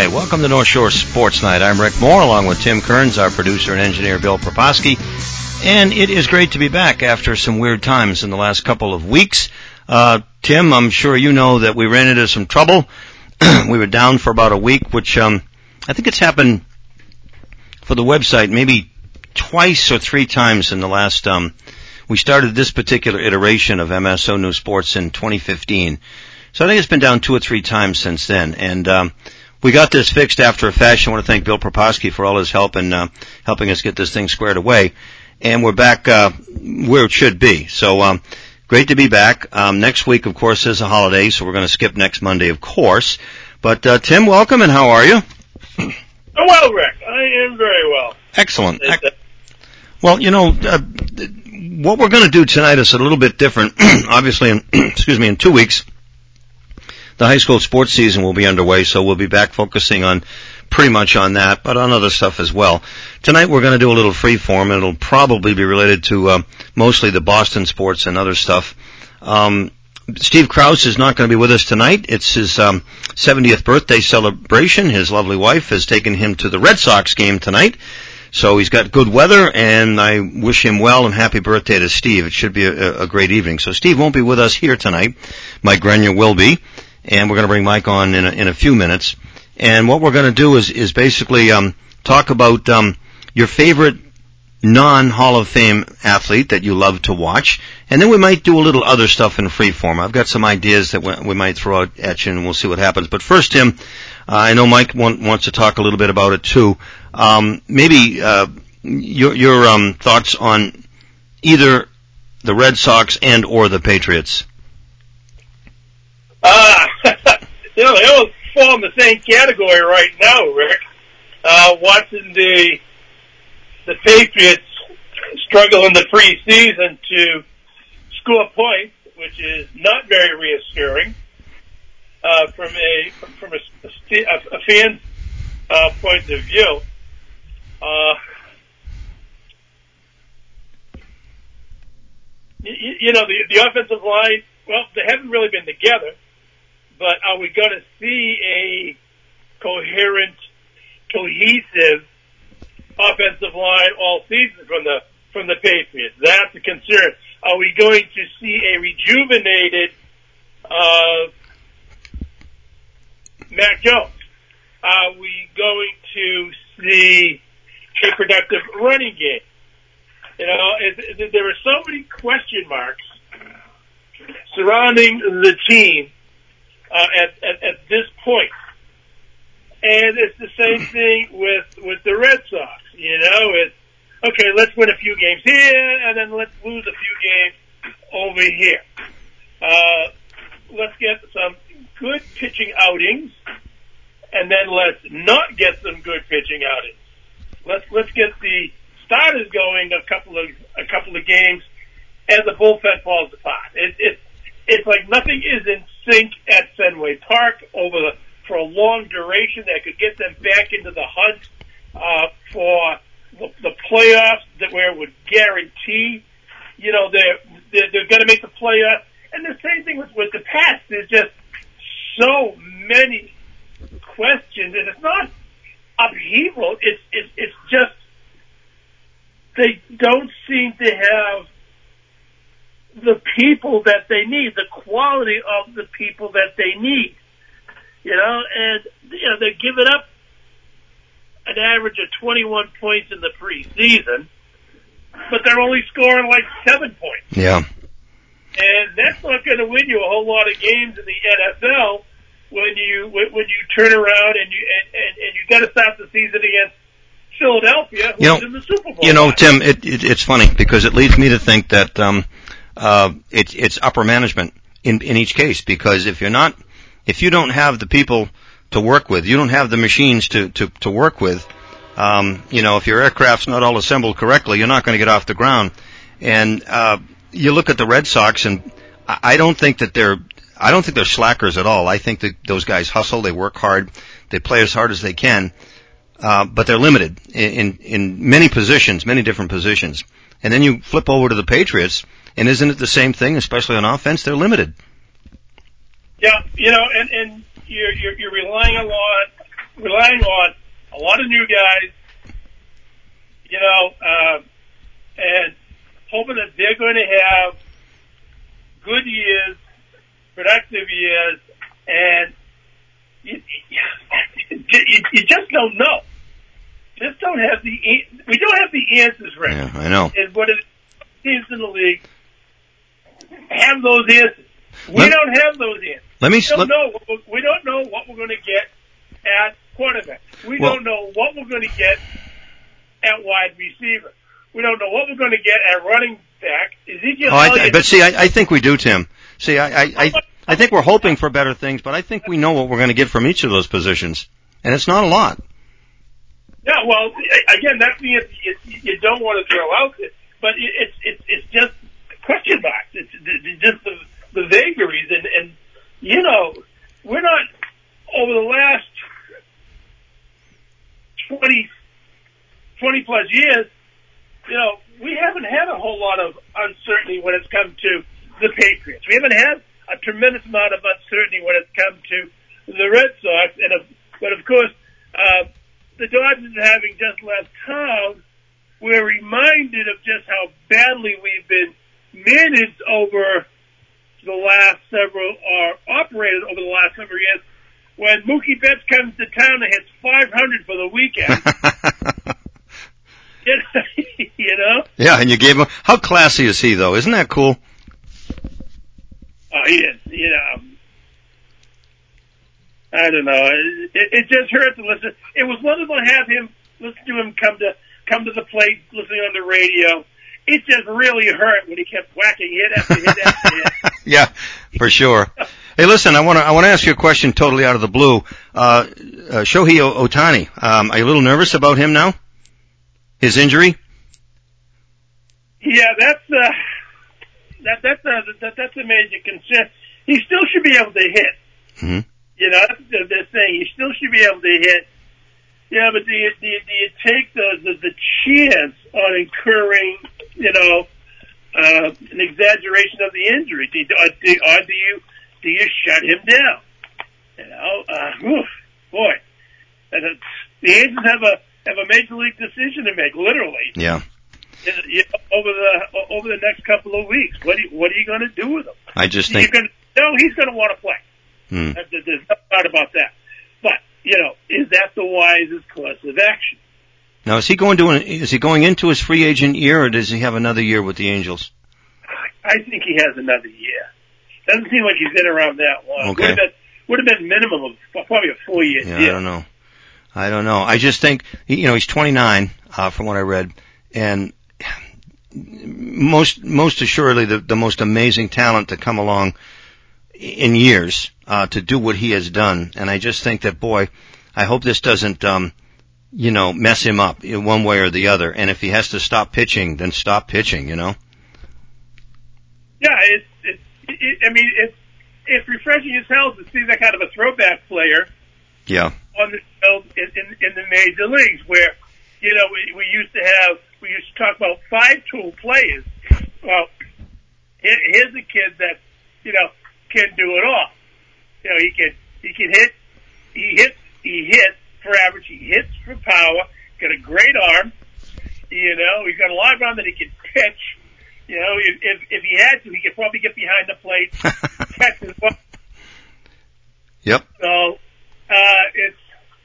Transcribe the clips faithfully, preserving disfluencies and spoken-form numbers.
Night. Welcome to North Shore Sports Night. I'm Rick Moore, along with Tim Kearns, our producer and engineer, Bill Proposky. And it is great to be back after some weird times in the last couple of weeks. Uh, Tim, I'm sure you know that we ran into some trouble. We were down for about a week, which um, I think it's happened for the website maybe twice or three times in the last... Um, we started this particular iteration of M S O News Sports in twenty fifteen. So I think it's been down two or three times since then. And um, we got this fixed after a fashion. I want to thank Bill Proposky for all his help in uh, helping us get this thing squared away. And we're back uh, where it should be. So um, great to be back. Um, next week, of course, is a holiday, so we're going to skip next Monday, of course. But, uh, Tim, welcome, and how are you? Oh, well, Rick. I am very well. Excellent. Well, you know, uh, what we're going to do tonight is a little bit different. Obviously, in, excuse me, in two weeks, the high school sports season will be underway, so we'll be back focusing on pretty much on that, but on other stuff as well. Tonight we're going to do a little free form, and it'll probably be related to uh, mostly the Boston sports and other stuff. Um, Steve Krause is not going to be with us tonight. It's his um, seventieth birthday celebration. His lovely wife has taken him to the Red Sox game tonight. So he's got good weather, and I wish him well and happy birthday to Steve. It should be a, a great evening. So Steve won't be with us here tonight. Mike Grenier will be, and we're going to bring Mike on in a, in a few minutes. And what we're going to do is, is basically um, talk about um, your favorite non-Hall of Fame athlete that you love to watch, and then we might do a little other stuff in free form. I've got some ideas that we, we might throw out at you, and we'll see what happens. But first, Tim, uh, I know Mike want, wants to talk a little bit about it too. Um, maybe uh, your, your um, thoughts on either the Red Sox and or the Patriots. Uh, you know, they all fall in the same category right now, Rick. Uh, watching the the Patriots struggle in the preseason to score points, which is not very reassuring uh, from a from a, a, a fan's uh, point of view. Uh, you, you know, the, the offensive line, well, they haven't really been together, but are we going to see a coherent, cohesive offensive line all season from the from the Patriots? That's a concern. Are we going to see a rejuvenated uh, Mac Jones? Are we going to see a productive running game? You know, it, it, there are so many question marks surrounding the team uh, at, at at this point. And it's the same thing with, with the Red Sox. You know, it's, okay, let's win a few games here, and then let's lose a few games over here. Uh, let's get some good pitching outings, and then let's not get some good pitching outings. Let's, let's get the starters going a couple of, a couple of games, and the bullpen falls apart. It, it, it's like nothing is in sync at Fenway Park over the for a long duration that could get them back into the hunt uh, for the, the playoffs, that where it would guarantee, you know, they're they're, they're going to make the playoffs. And the same thing with with the Pats. There's just so many questions, and it's not upheaval. It's it's it's just they don't seem to have the people that they need, the quality of the people that they need. You know, and, you know, they're giving up an average of twenty-one points in the preseason, but they're only scoring like seven points. Yeah. And that's not going to win you a whole lot of games in the N F L when you, when you turn around and you, and, and, and you got to start the season against Philadelphia, who's you know, in the Super Bowl. You know, Tim, it, it, it's funny because it leads me to think that, um, uh, it, it's upper management in, in each case, because if you're not, If you don't have the people to work with, you don't have the machines to, to, to work with, um, you know, if your aircraft's not all assembled correctly, you're not going to get off the ground. And, uh, you look at the Red Sox, and I don't think that they're, I don't think they're slackers at all. I think that those guys hustle, they work hard, they play as hard as they can, uh, but they're limited in, in, in many positions, many different positions. And then you flip over to the Patriots, and isn't it the same thing, especially on offense? They're limited. Yeah, you know, and, and you're, you're, you're relying a lot relying on a lot of new guys, you know, uh, and hoping that they're going to have good years, productive years, and you, you, you just don't know. Just don't have the we don't have the answers right. Yeah, I know. And what it teams in the league have those answers. We let, don't have those answers. Let me. We don't let, know. We don't know what we're going to get at quarterback. We well, don't know what we're going to get at wide receiver. We don't know what we're going to get at running back. Ezekiel oh, I Elliott. th- but see, I, I think we do, Tim. See, I, I, I, I think we're hoping for better things, but I think we know what we're going to get from each of those positions, and it's not a lot. Yeah, well, again, that's the answer you, you don't want to throw out there, but it's it's it's just question marks. It's, it's just the, the vagaries, and, and you know, we're not over the last twenty, twenty plus years. You know, we haven't had a whole lot of uncertainty when it's come to the Patriots. We haven't had a tremendous amount of uncertainty when it's come to the Red Sox, and of, but of course, uh, the Dodgers having just left town, we're reminded of just how badly we've been managed over the last several, or operated over the last several years. When Mookie Betts comes to town and hits five hundred for the weekend. You know? Yeah, and you gave him. How classy is he, though? Isn't that cool? Oh, he is. You know, I don't know. It, it just hurts to listen. It was wonderful to have him listen to him come to come to the plate, listening on the radio. It just really hurt when he kept whacking hit after hit after hit. Yeah, for sure. Hey, listen, I want to I want to ask you a question totally out of the blue. Uh, uh Shohei Ohtani, um, are you a little nervous about him now? His injury? Yeah, that's uh, that that's a that, that's a major concern. He still should be able to hit. Mm-hmm. You know, that's what they're saying. He still should be able to hit. Yeah, but do you do you, do you take the, the the chance on incurring, you know, uh, an exaggeration of the injury? Do you, or, do, or do you do you shut him down? You know, uh, oof, boy, and it's, the Angels have a have a major league decision to make, literally. Yeah. You know, over the over the next couple of weeks, what are you, what are you going to do with him? I just think You're gonna, no, he's going to want to play. Hmm. There's no doubt about that. But you know, is that the wisest course of action? Now, is he going to an, is he going into his free agent year, or does he have another year with the Angels? I think he has another year. Doesn't seem like he's been around that long. Okay. Would have been, would have been minimum of probably a four year Yeah, deal. I don't know. I don't know. I just think, you know, he's twenty-nine, uh, from what I read, and most most assuredly the, the most amazing talent to come along in years uh, to do what he has done. And I just think that, boy, I hope this doesn't, um, you know, mess him up in one way or the other. And if he has to stop pitching, then stop pitching. You know. Yeah, it's it's. It, I mean, it's it's refreshing as hell to see that kind of a throwback player. Yeah. On the field in, in, in the major leagues, where you know we, we used to have we used to talk about five tool players. Well, here, here's a kid that you know can do it all. You know, he can he can hit, he hits, he hits for average, he hits for power. Got a great arm. You know, he's got a live arm that he can pitch. You know, if if, if he had to, he could probably get behind the plate, catch his ball. Yep. So. Uh, it's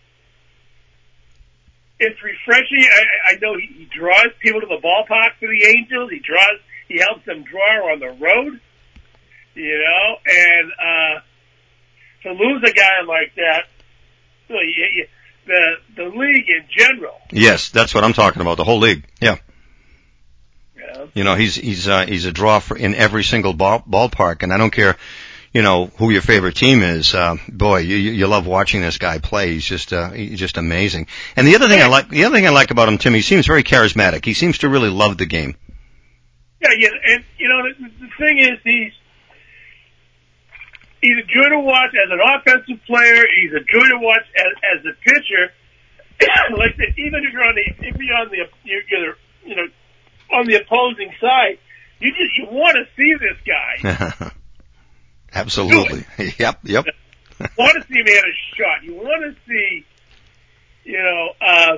it's refreshing. I, I know he, he draws people to the ballpark for the Angels. He draws. He helps them draw on the road. You know, and uh, to lose a guy like that, well, you, you, the the league in general. Yes, that's what I'm talking about. The whole league. Yeah. Yeah. You know, he's he's uh, he's a draw for in every single ball, ballpark, and I don't care. You know, who your favorite team is, uh, boy, you, you love watching this guy play. He's just, uh, he's just amazing. And the other thing I like, the other thing I like about him, Tim, he seems very charismatic. He seems to really love the game. Yeah, yeah, and, you know, the, the thing is, he's, he's a joy to watch as an offensive player. He's a joy to watch as, as a pitcher. Like, the, even if you're on the, if you're on the, you're, you're, you know, on the opposing side, you just, you want to see this guy. Absolutely. Yep, yep. You want to see him hit a shot. You want to see you know, uh,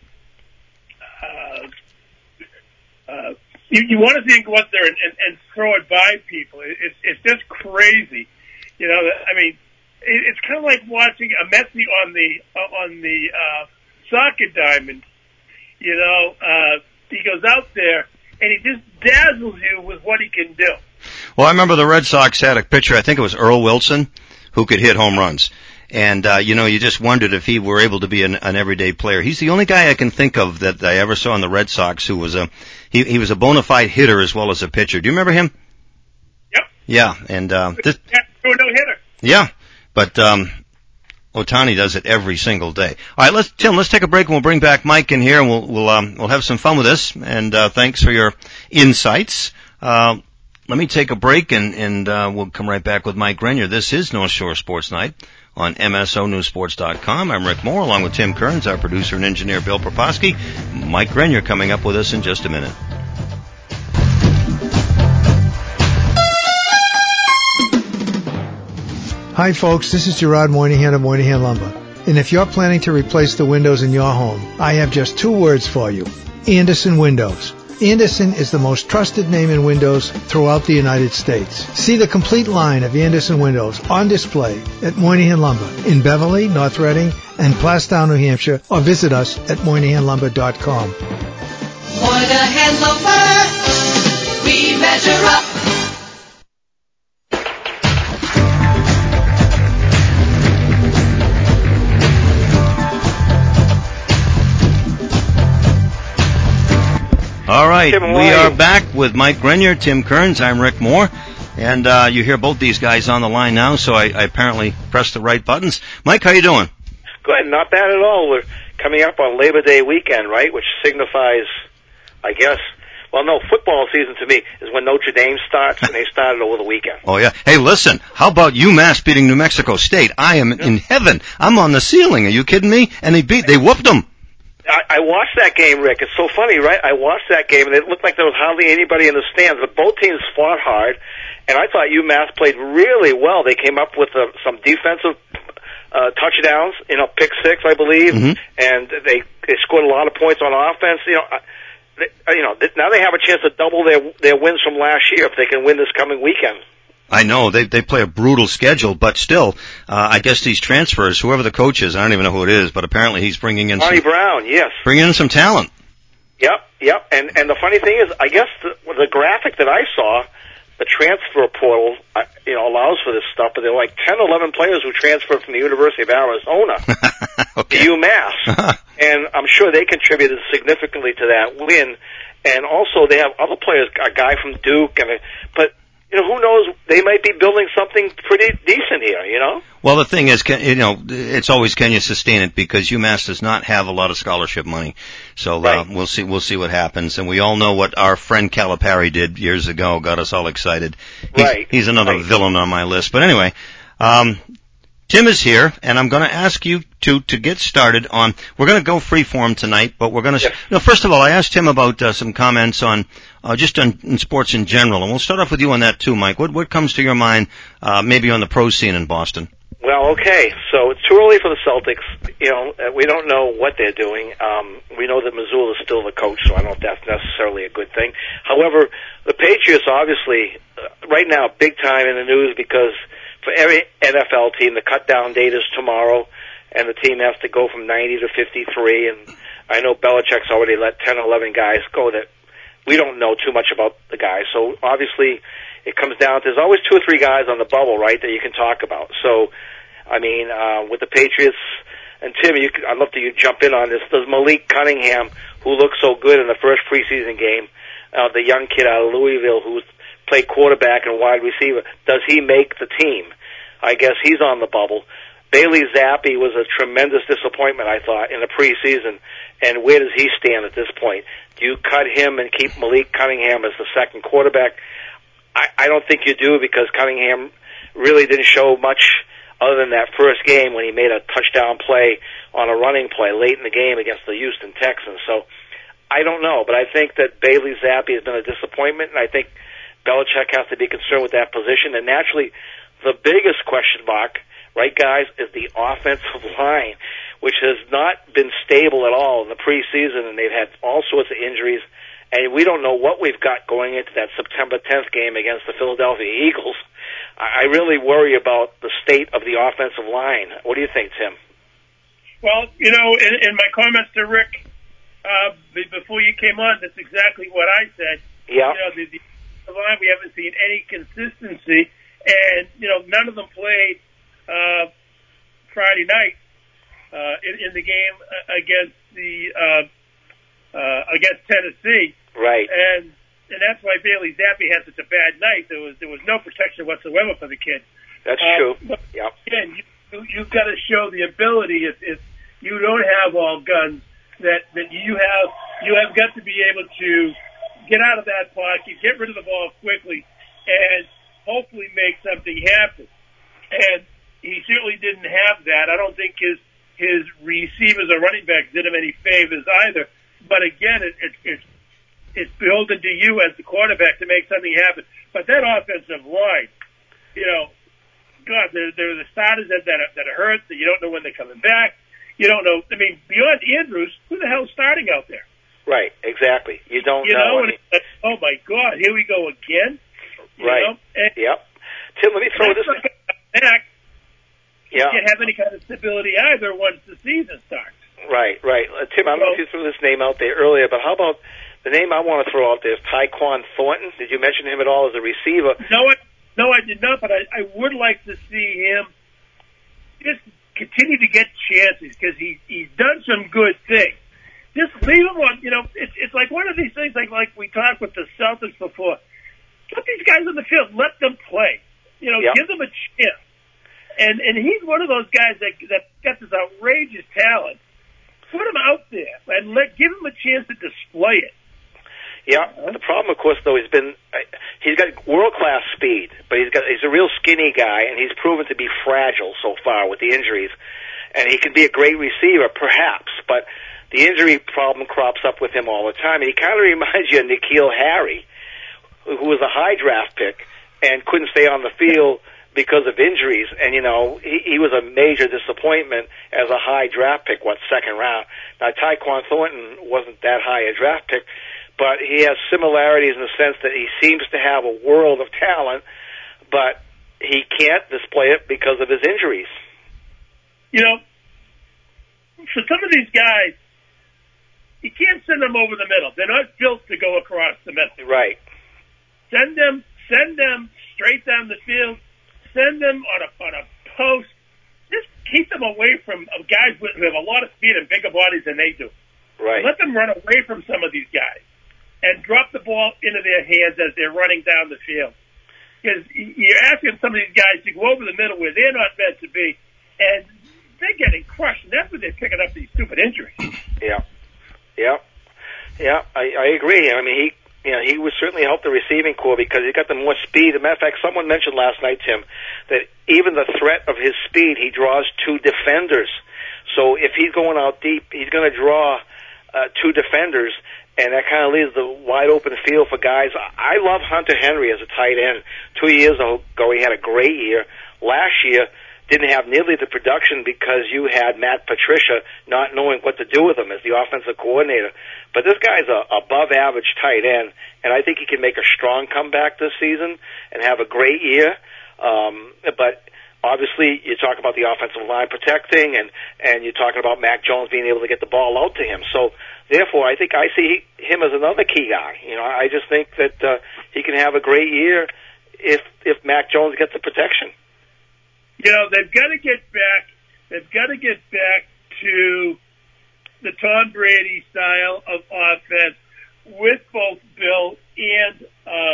uh, uh, you, you want to see him go out there and, and, and throw it by people. It, it's, it's just crazy. You know, I mean, it, it's kind of like watching a Messi on the, uh, on the, uh, soccer diamond. You know, uh, he goes out there and he just dazzles you with what he can do. Well, I remember the Red Sox had a pitcher, I think it was Earl Wilson, who could hit home runs. And, uh, you know, you just wondered if he were able to be an, an everyday player. He's the only guy I can think of that I ever saw in the Red Sox who was a, he, he was a bona fide hitter as well as a pitcher. Do you remember him? Yep. Yeah, and, uh, this, no hitter. Yeah, but, um, Ohtani does it every single day. All right, let's, Tim, let's take a break and we'll bring back Mike in here and we'll, we'll, um, we'll have some fun with this. And, uh, thanks for your insights. Uh, let me take a break and, and, uh, we'll come right back with Mike Grenier. This is North Shore Sports Night on M S O News Sports dot com. I'm Rick Moore along with Tim Kearns, our producer and engineer Bill Proposki. Mike Grenier coming up with us in just a minute. Hi folks, this is Gerard Moynihan of Moynihan Lumber. And if you're planning to replace the windows in your home, I have just two words for you. Andersen Windows. Andersen is the most trusted name in windows throughout the United States. See the complete line of Andersen Windows on display at Moynihan Lumber in Beverly, North Reading, and Plastown, New Hampshire, or visit us at Moynihan Lumber dot com. Moynihan Lumber, we measure up. All right, we are back with Mike Grenier, Tim Kearns. I'm Rick Moore, and uh, you hear both these guys on the line now, so I, I apparently pressed the right buttons. Mike, how you doing? Good, not bad at all. We're coming up on Labor Day weekend, right, which signifies, I guess, well, no, football season to me is when Notre Dame starts, and they started over the weekend. Oh, yeah. Hey, listen, how about UMass beating New Mexico State? I am in heaven. I'm on the ceiling. Are you kidding me? And they beat, they whooped them. I, I watched that game, Rick. It's so funny, right? I watched that game, and it looked like there was hardly anybody in the stands. But both teams fought hard, and I thought UMass played really well. They came up with uh, some defensive uh, touchdowns, you know, pick six, I believe, mm-hmm. and they they scored a lot of points on offense. You know, uh, they, you know, now they have a chance to double their their wins from last year if they can win this coming weekend. I know they they play a brutal schedule, but still, uh, I guess these transfers, whoever the coach is, I don't even know who it is, but apparently he's bringing in Johnny some, Brown, yes, bringing in some talent. Yep, yep, and and the funny thing is, I guess the, the graphic that I saw, the transfer portal, uh, you know, allows for this stuff, but there were like ten, eleven players who transferred from the University of Arizona okay. to UMass, and I'm sure they contributed significantly to that win. And also, they have other players, a guy from Duke, and a, but. You know, who knows? They might be building something pretty decent here, you know? Well, the thing is, can, you know, it's always can you sustain it because UMass does not have a lot of scholarship money. So, right. uh, we'll see, we'll see what happens. And we all know what our friend Calipari did years ago, got us all excited. He's, right. He's another right. villain on my list. But anyway, um, Tim is here, and I'm going to ask you to to get started on. We're going to go freeform tonight, but we're going to. Yes. No, first of all, I asked Tim about uh, some comments on uh, just on in sports in general, and we'll start off with you on that too, Mike. What what comes to your mind, uh, maybe on the pro scene in Boston? Well, okay, so it's too early for the Celtics. You know, we don't know what they're doing. Um, we know that Mazzulla is still the coach, so I don't know if that's necessarily a good thing. However, the Patriots obviously uh, right now big time in the news because. For every N F L team, the cut-down date is tomorrow, and the team has to go from ninety to fifty-three. And I know Belichick's already let ten, eleven guys go that we don't know too much about the guys. So obviously, it comes down to there's always two or three guys on the bubble, right, that you can talk about. So, I mean, uh, with the Patriots and Tim, you could, I'd love to you jump in on this. There's Malik Cunningham, who looked so good in the first preseason game. Uh, the young kid out of Louisville who's played quarterback and wide receiver. Does he make the team? I guess he's on the bubble. Bailey Zappi was a tremendous disappointment, I thought, in the preseason. And where does he stand at this point? Do you cut him and keep Malik Cunningham as the second quarterback? I, I don't think you do because Cunningham really didn't show much other than that first game when he made a touchdown play on a running play late in the game against the Houston Texans. So I don't know, but I think that Bailey Zappi has been a disappointment, and I think Belichick has to be concerned with that position. And naturally, the biggest question mark, right, guys, is the offensive line, which has not been stable at all in the preseason, and they've had all sorts of injuries. And we don't know what we've got going into that September tenth game against the Philadelphia Eagles. I really worry about the state of the offensive line. What do you think, Tim? Well, you know, in, in my comments to Rick uh, before you came on, that's exactly what I said. Yeah. You know, the, the line, we haven't seen any consistency, and, you know, none of them played uh, Friday night uh, in, in the game against the uh, uh, against Tennessee. Right. And and that's why Bailey Zappi had such a bad night. There was there was no protection whatsoever for the kid. That's uh, true. But yeah. Again, you, you've got to show the ability. If, if you don't have all guns, that that you have you have got to be able to get out of that pocket, get rid of the ball quickly, and hopefully make something happen. And he certainly didn't have that. I don't think his his receivers or running backs did him any favors either. But again, it, it, it's it's beholden to you as the quarterback to make something happen. But that offensive line, you know, God, there, there are the starters that that are, that are hurt, that you don't know when they're coming back. You don't know. I mean, beyond Andrews, who the hell's starting out there? Right, exactly. You don't you know. know and it's like, oh my God, here we go again. You right. know? And yep. Tim, let me throw this. Back. Yeah. You can't have any kind of stability either once the season starts. Right, right. Uh, Tim, I don't know if you threw this name out there earlier, but how about the name I want to throw out there is Tyquan Thornton? Did you mention him at all as a receiver? No, I, no, I did not, but I, I would like to see him just continue to get chances because he, he's done some good things. Just leave him on, you know, it's, it's like one of these things like, like we talked with the Celtics before. Put these guys on the field, let them play. You know, yep. give them a chance. And and he's one of those guys that that got this outrageous talent. Put him out there and let give him a chance to display it. Yeah. The problem, of course, though, he's been he's got world class speed, but he's got he's a real skinny guy, and he's proven to be fragile so far with the injuries. And he can be a great receiver, perhaps, but the injury problem crops up with him all the time. And he kind of reminds you of N'Keal Harry, who was a high draft pick and couldn't stay on the field because of injuries. And, you know, he, he was a major disappointment as a high draft pick, what, second round. Now, Tyquan Thornton wasn't that high a draft pick, but he has similarities in the sense that he seems to have a world of talent, but he can't display it because of his injuries. You know, for some of these guys, you can't send them over the middle. They're not built to go across the middle. Right. Send them, send them straight down the field. Send them on a on a post. Just keep them away from of guys who have a lot of speed and bigger bodies than they do. Right. Let them run away from some of these guys and drop the ball into their hands as they're running down the field. Because you're asking some of these guys to go over the middle where they're not meant to be, and they're getting crushed. And that's where they're picking up these stupid injuries. Yeah. Yeah. Yeah, I, I agree. I mean, he. You know, he would certainly help the receiving core because he got the more speed. As a matter of fact, someone mentioned last night, Tim, that even the threat of his speed, he draws two defenders. So if he's going out deep, he's going to draw uh, two defenders, and that kind of leaves the wide open field for guys. I love Hunter Henry as a tight end. Two years ago, he had a great year. Last year, didn't have nearly the production because you had Matt Patricia not knowing what to do with him as the offensive coordinator. But this guy's a above average tight end, and I think he can make a strong comeback this season and have a great year. Um, but obviously, you talk about the offensive line protecting, and, and you're talking about Mac Jones being able to get the ball out to him. So, therefore, I think I see him as another key guy. You know, I just think that uh, he can have a great year if if Mac Jones gets the protection. You know, they've got to get back. They've got to get back to the Tom Brady style of offense with both Bill and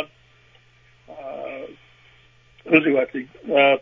uh, uh, who's he watching? Uh,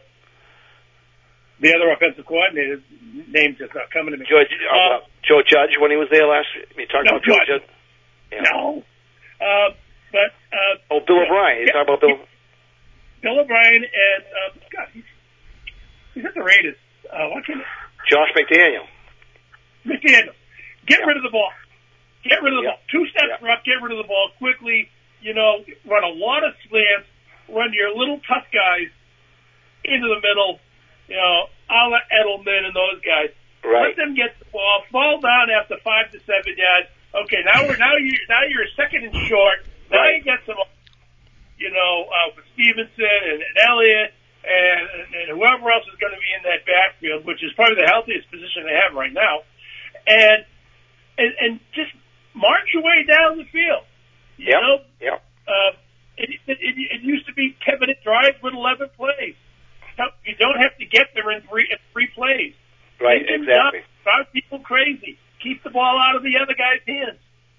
the other offensive coordinator. Name's just not coming to me. George, uh, uh, Joe Judge when he was there last. You talking no, about Joe Judge? Yeah. No. Uh, but uh, oh, Bill O'Brien. You yeah, talking about Bill? Bill O'Brien and uh, God, he's. He's at the Raiders. Uh, what can Josh McDaniel. McDaniel. Get yeah. rid of the ball. Get rid of the yeah. ball. Two steps yeah. up, get rid of the ball quickly. You know, run a lot of slants. Run your little tough guys into the middle. You know, a la Edelman and those guys. Right. Let them get the ball, fall down after five to seven yards. Okay, now we're now you now you're second and short. Now Right. you get some, you know, uh, with Stevenson and, and Elliott and, and, and whoever else is going to be in that backfield, which is probably the healthiest position they have right now, and and, and just march your way down the field. You Yep. know, Yep. uh, it, it, it, it used to be ten minute drives with eleven plays. You don't have to get there in three in three plays. Right. You can Exactly. Drive people crazy. Keep the ball out of the other guy's hands.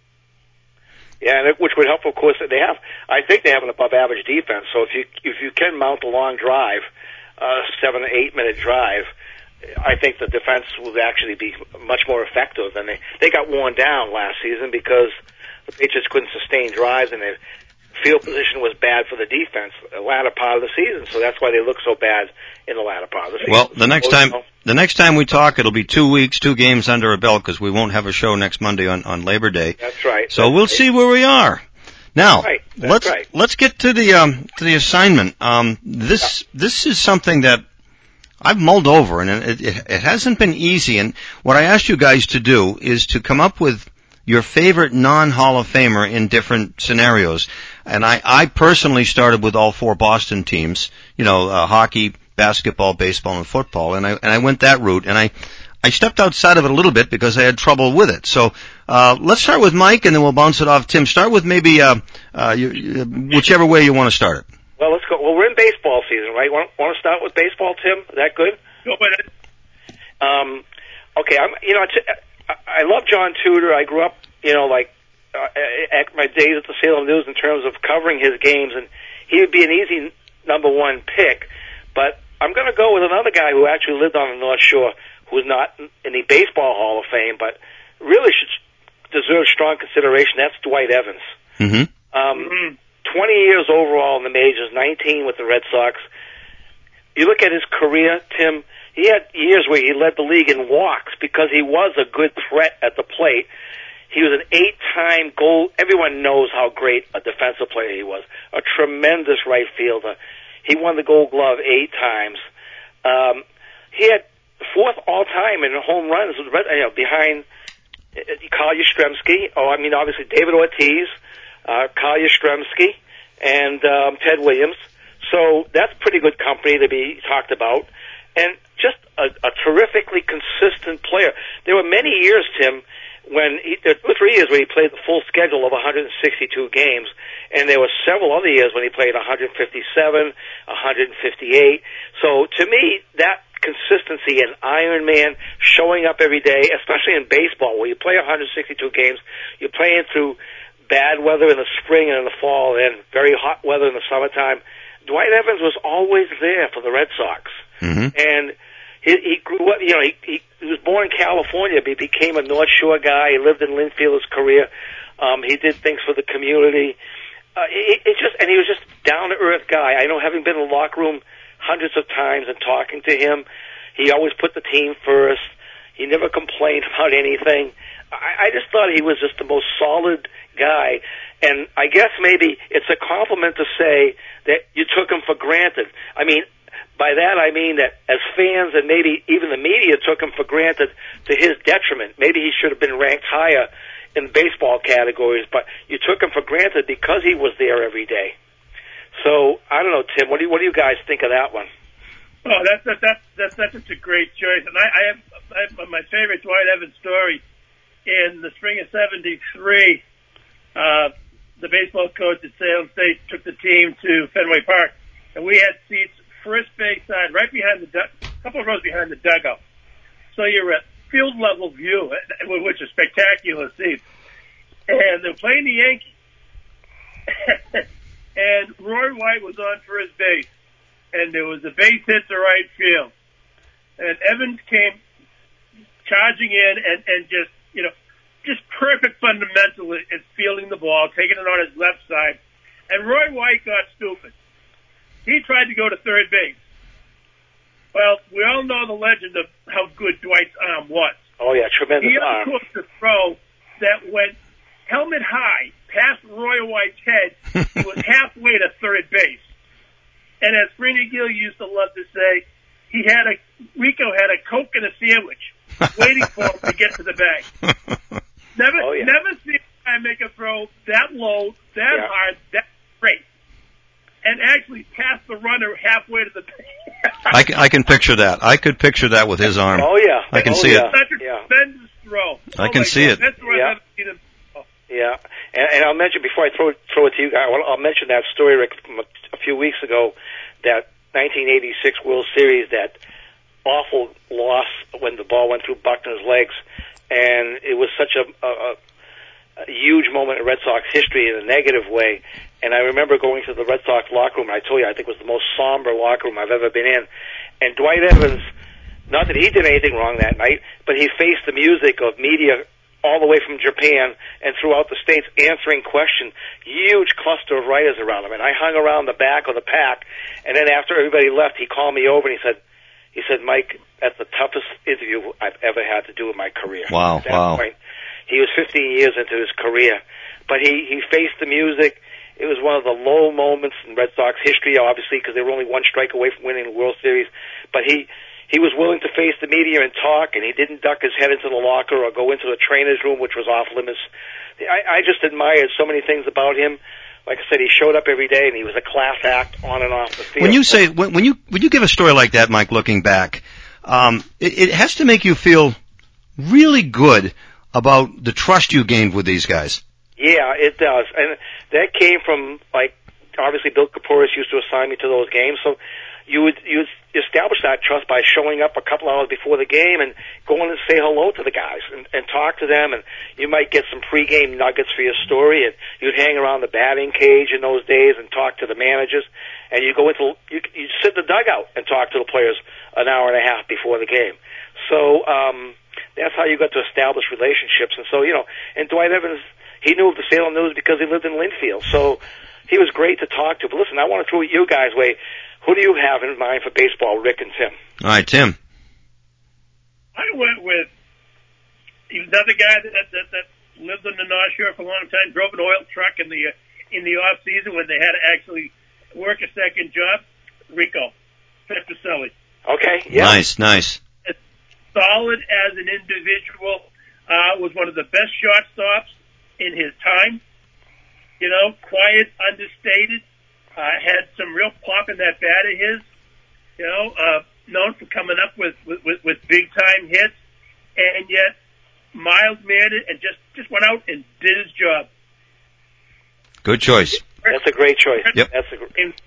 Yeah, and it, which would help, of course, that they have. I think they have an above-average defense. So if you if you can mount a long drive, uh, seven or eight minute drive, I think the defense will actually be much more effective. And they they got worn down last season because the Patriots couldn't sustain drives, and their field position was bad for the defense the latter part of the season. So that's why they look so bad in the latter part of the season. Well, the next So, time, you know, the next time we talk, it'll be two weeks, two games under a belt because we won't have a show next Monday on, on Labor Day. That's right. So That's we'll right. see where we are. Now, Right. That's let's right. let's get to the um, to the assignment. Um, this this is something that I've mulled over, and it, it it hasn't been easy. And what I asked you guys to do is to come up with your favorite non-Hall of Famer in different scenarios. And I, I personally started with all four Boston teams, you know, uh, hockey, basketball, baseball, and football. And I, and I went that route. And I, I stepped outside of it a little bit because I had trouble with it. So, uh, let's start with Mike and then we'll bounce it off. Tim, start with maybe, uh, uh, you, you, whichever way you want to start it. Well, let's go. Well, we're in baseball season, right? Want, want to start with baseball, Tim? Is that good? Go with it. Um, okay, I'm. You know, it's, I, I love John Tudor. I grew up, you know, like uh, at my days at the Salem News in terms of covering his games, and he would be an easy number one pick. But I'm going to go with another guy who actually lived on the North Shore, who's not in the Baseball Hall of Fame, but really should deserve strong consideration. That's Dwight Evans. Mm-hmm. Um, Mm-hmm. twenty years overall in the majors, nineteen with the Red Sox. You look at his career, Tim, he had years where he led the league in walks because he was a good threat at the plate. He was an eight-time goal. Everyone knows how great a defensive player he was. A tremendous right fielder. He won the Gold Glove eight times. Um, he had fourth all-time in home runs, you know, behind Carl Yastrzemski. Oh, I mean, obviously David Ortiz, uh, Carl Yastrzemski, and um, Ted Williams. So that's pretty good company to be talked about. And just a, a terrifically consistent player. There were many years, Tim, when he, there were three years where he played the full schedule of one hundred sixty-two games, and there were several other years when he played one hundred fifty-seven, one hundred fifty-eight. So to me, that consistency and Iron Man showing up every day, especially in baseball, where you play one hundred sixty-two games, you're playing through bad weather in the spring and in the fall, and very hot weather in the summertime. Dwight Evans was always there for the Red Sox. Mm-hmm. And he, he grew up, you know, he, he, he was born in California, but he became a North Shore guy. He lived in Linfield his career. Um, he did things for the community. Uh, it, it just, and he was just down-to-earth guy. I know, having been in the locker room hundreds of times and talking to him, he always put the team first. He never complained about anything. I, I just thought he was just the most solid guy. And I guess maybe it's a compliment to say that you took him for granted. I mean, by that I mean that as fans and maybe even the media took him for granted to his detriment. Maybe he should have been ranked higher in baseball categories, but you took him for granted because he was there every day. So I don't know, Tim. What do you, what do you guys think of that one? Oh, that's that, that's that's that's such a great choice, and I, I have I have my favorite Dwight Evans story. In the spring of seventy-three, uh, the baseball coach at Salem State took the team to Fenway Park, and we had seats first base side, right behind the du- couple of rows behind the dugout. So you're at field level view, which is spectacular seats. And they're playing the Yankees, and Roy White was on first base, and there was a base hit to right field, and Evans came charging in and, and just, you know, just perfect fundamental at fielding the ball, taking it on his left side. And Roy White got stupid. He tried to go to third base. Well, we all know the legend of how good Dwight's arm was. Oh, yeah, tremendous He arm. uncooked a throw that went helmet high past Roy White's head. He was halfway to third base. And as Franny Gill used to love to say, he had a Rico had a Coke and a sandwich. waiting for him to get to the bag. Never, Oh, yeah. never seen a guy make a throw that low, that Yeah. hard, that straight, and actually pass the runner halfway to the bag. I can, I can picture that. I could picture that with his arm. Oh yeah, I can oh, see yeah. it. Such a Yeah. tremendous throw. I Oh, can my see God. it. That's the one Yeah. I've ever seen him throw. Yeah, and, and I'll mention before I throw throw it to you, I'll, I'll mention that story, Rick, from a, a few weeks ago, that nineteen eighty-six World Series, that awful loss when the ball went through Buckner's legs, and it was such a, a, a huge moment in Red Sox history in a negative way. And I remember going to the Red Sox locker room. I told you, I think it was the most somber locker room I've ever been in. And Dwight Evans, not that he did anything wrong that night, but he faced the music of media all the way from Japan and throughout the States answering questions. Huge cluster of writers around him. And I hung around the back of the pack. And then after everybody left, he called me over and he said, he said, Mike, that's the toughest interview I've ever had to do in my career. Wow, At that wow. point, he was fifteen years into his career. But he, he faced the music. It was one of the low moments in Red Sox history, obviously, because they were only one strike away from winning the World Series. But he, he was willing to face the media and talk, and he didn't duck his head into the locker or go into the trainer's room, which was off limits. I, I just admired so many things about him. Like I said, he showed up every day, and he was a class act on and off the field. When you say, when, when you when you give a story like that, Mike, looking back, um, it, it has to make you feel really good about the trust you gained with these guys. Yeah, it does. And that came from, like, obviously Bill Kaporis used to assign me to those games, so you would you would establish that trust by showing up a couple hours before the game and going and say hello to the guys and, and talk to them, and you might get some pregame nuggets for your story, and you'd hang around the batting cage in those days and talk to the managers, and you go into you you sit in the dugout and talk to the players an hour and a half before the game. So um, that's how you got to establish relationships. And so, you know, and Dwight Evans, he knew of the Salem News because he lived in Linfield, so he was great to talk to. But listen, I want to throw it you guys' way. Who do you have in mind for baseball, Rick and Tim? All right, Tim. I went with he was another guy that that, that lived in the North Shore for a long time, drove an oil truck in the uh, in the off season when they had to actually work a second job. Rico Petrocelli. Okay, yeah. Nice, nice. Solid as an individual, uh, was one of the best shortstops in his time. You know, quiet, understated, uh, had some real pop in that bat of his. You know, uh, known for coming up with, with, with, with big time hits, and yet mild-mannered and just, just went out and did his job. Good choice. That's a great choice. Yep. That's a gr- And,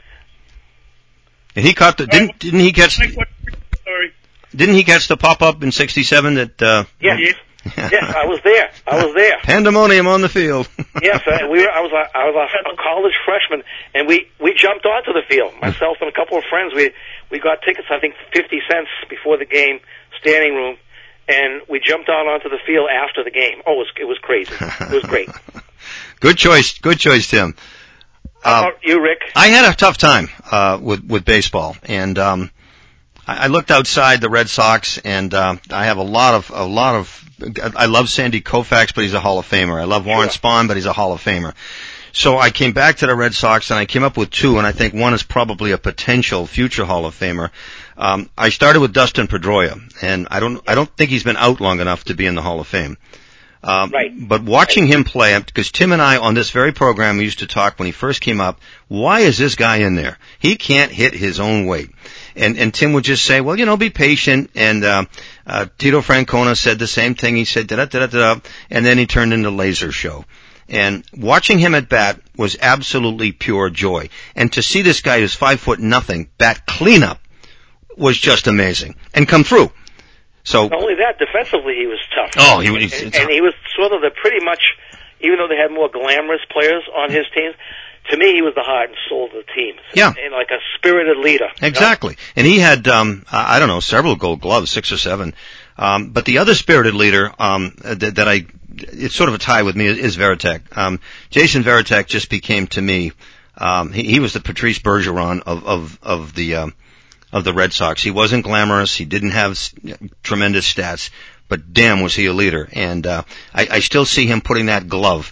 And he caught the didn't didn't he catch like what, sorry. didn't he catch the pop up in sixty-seven that uh yes. Yes. Yes, I was there. I was there. pandemonium on the field. Yes, I, we were, I was a, I was a, a college freshman, and we we jumped onto the field. Myself and a couple of friends, we we got tickets, I think fifty cents before the game, standing room, and we jumped out onto the field after the game. Oh, it was, it was crazy. It was great. Good choice. Good choice, Tim. How Uh, about you, Rick? I had a tough time uh with with baseball, and um I, I looked outside the Red Sox, and uh, I have a lot of a lot of I love Sandy Koufax, but he's a Hall of Famer. I love Warren Sure. Spahn, but he's a Hall of Famer. So I came back to the Red Sox, and I came up with two, and I think one is probably a potential future Hall of Famer. Um, I started with Dustin Pedroia, and I don't I don't think he's been out long enough to be in the Hall of Fame. Um, Right. But watching him play, because Tim and I on this very program we used to talk when he first came up, why is this guy in there? He can't hit his own weight. And, and Tim would just say, well, you know, be patient. And, uh, uh, Tito Francona said the same thing. He said, da da da da, and then he turned into Laser Show. And watching him at bat was absolutely pure joy. And to see this guy who's five foot nothing bat cleanup was just amazing and come through. So, Not only that, defensively he was tough. oh, he was, and, and he was sort of the pretty much, even though they had more glamorous players on his teams, to me he was the heart and soul of the team. Yeah. And like a spirited leader. you know? Exactly. And he had, um, I I don't know, several gold gloves, six or seven. Um, but the other spirited leader, um, that, that I, it's sort of a tie with me is Veritek. Um, Jason Veritek just became to me, um, he, he was the Patrice Bergeron of, of, of the, um, of the Red Sox. He wasn't glamorous. He didn't have s- tremendous stats, but damn was he a leader. And, uh, I, I still see him putting that glove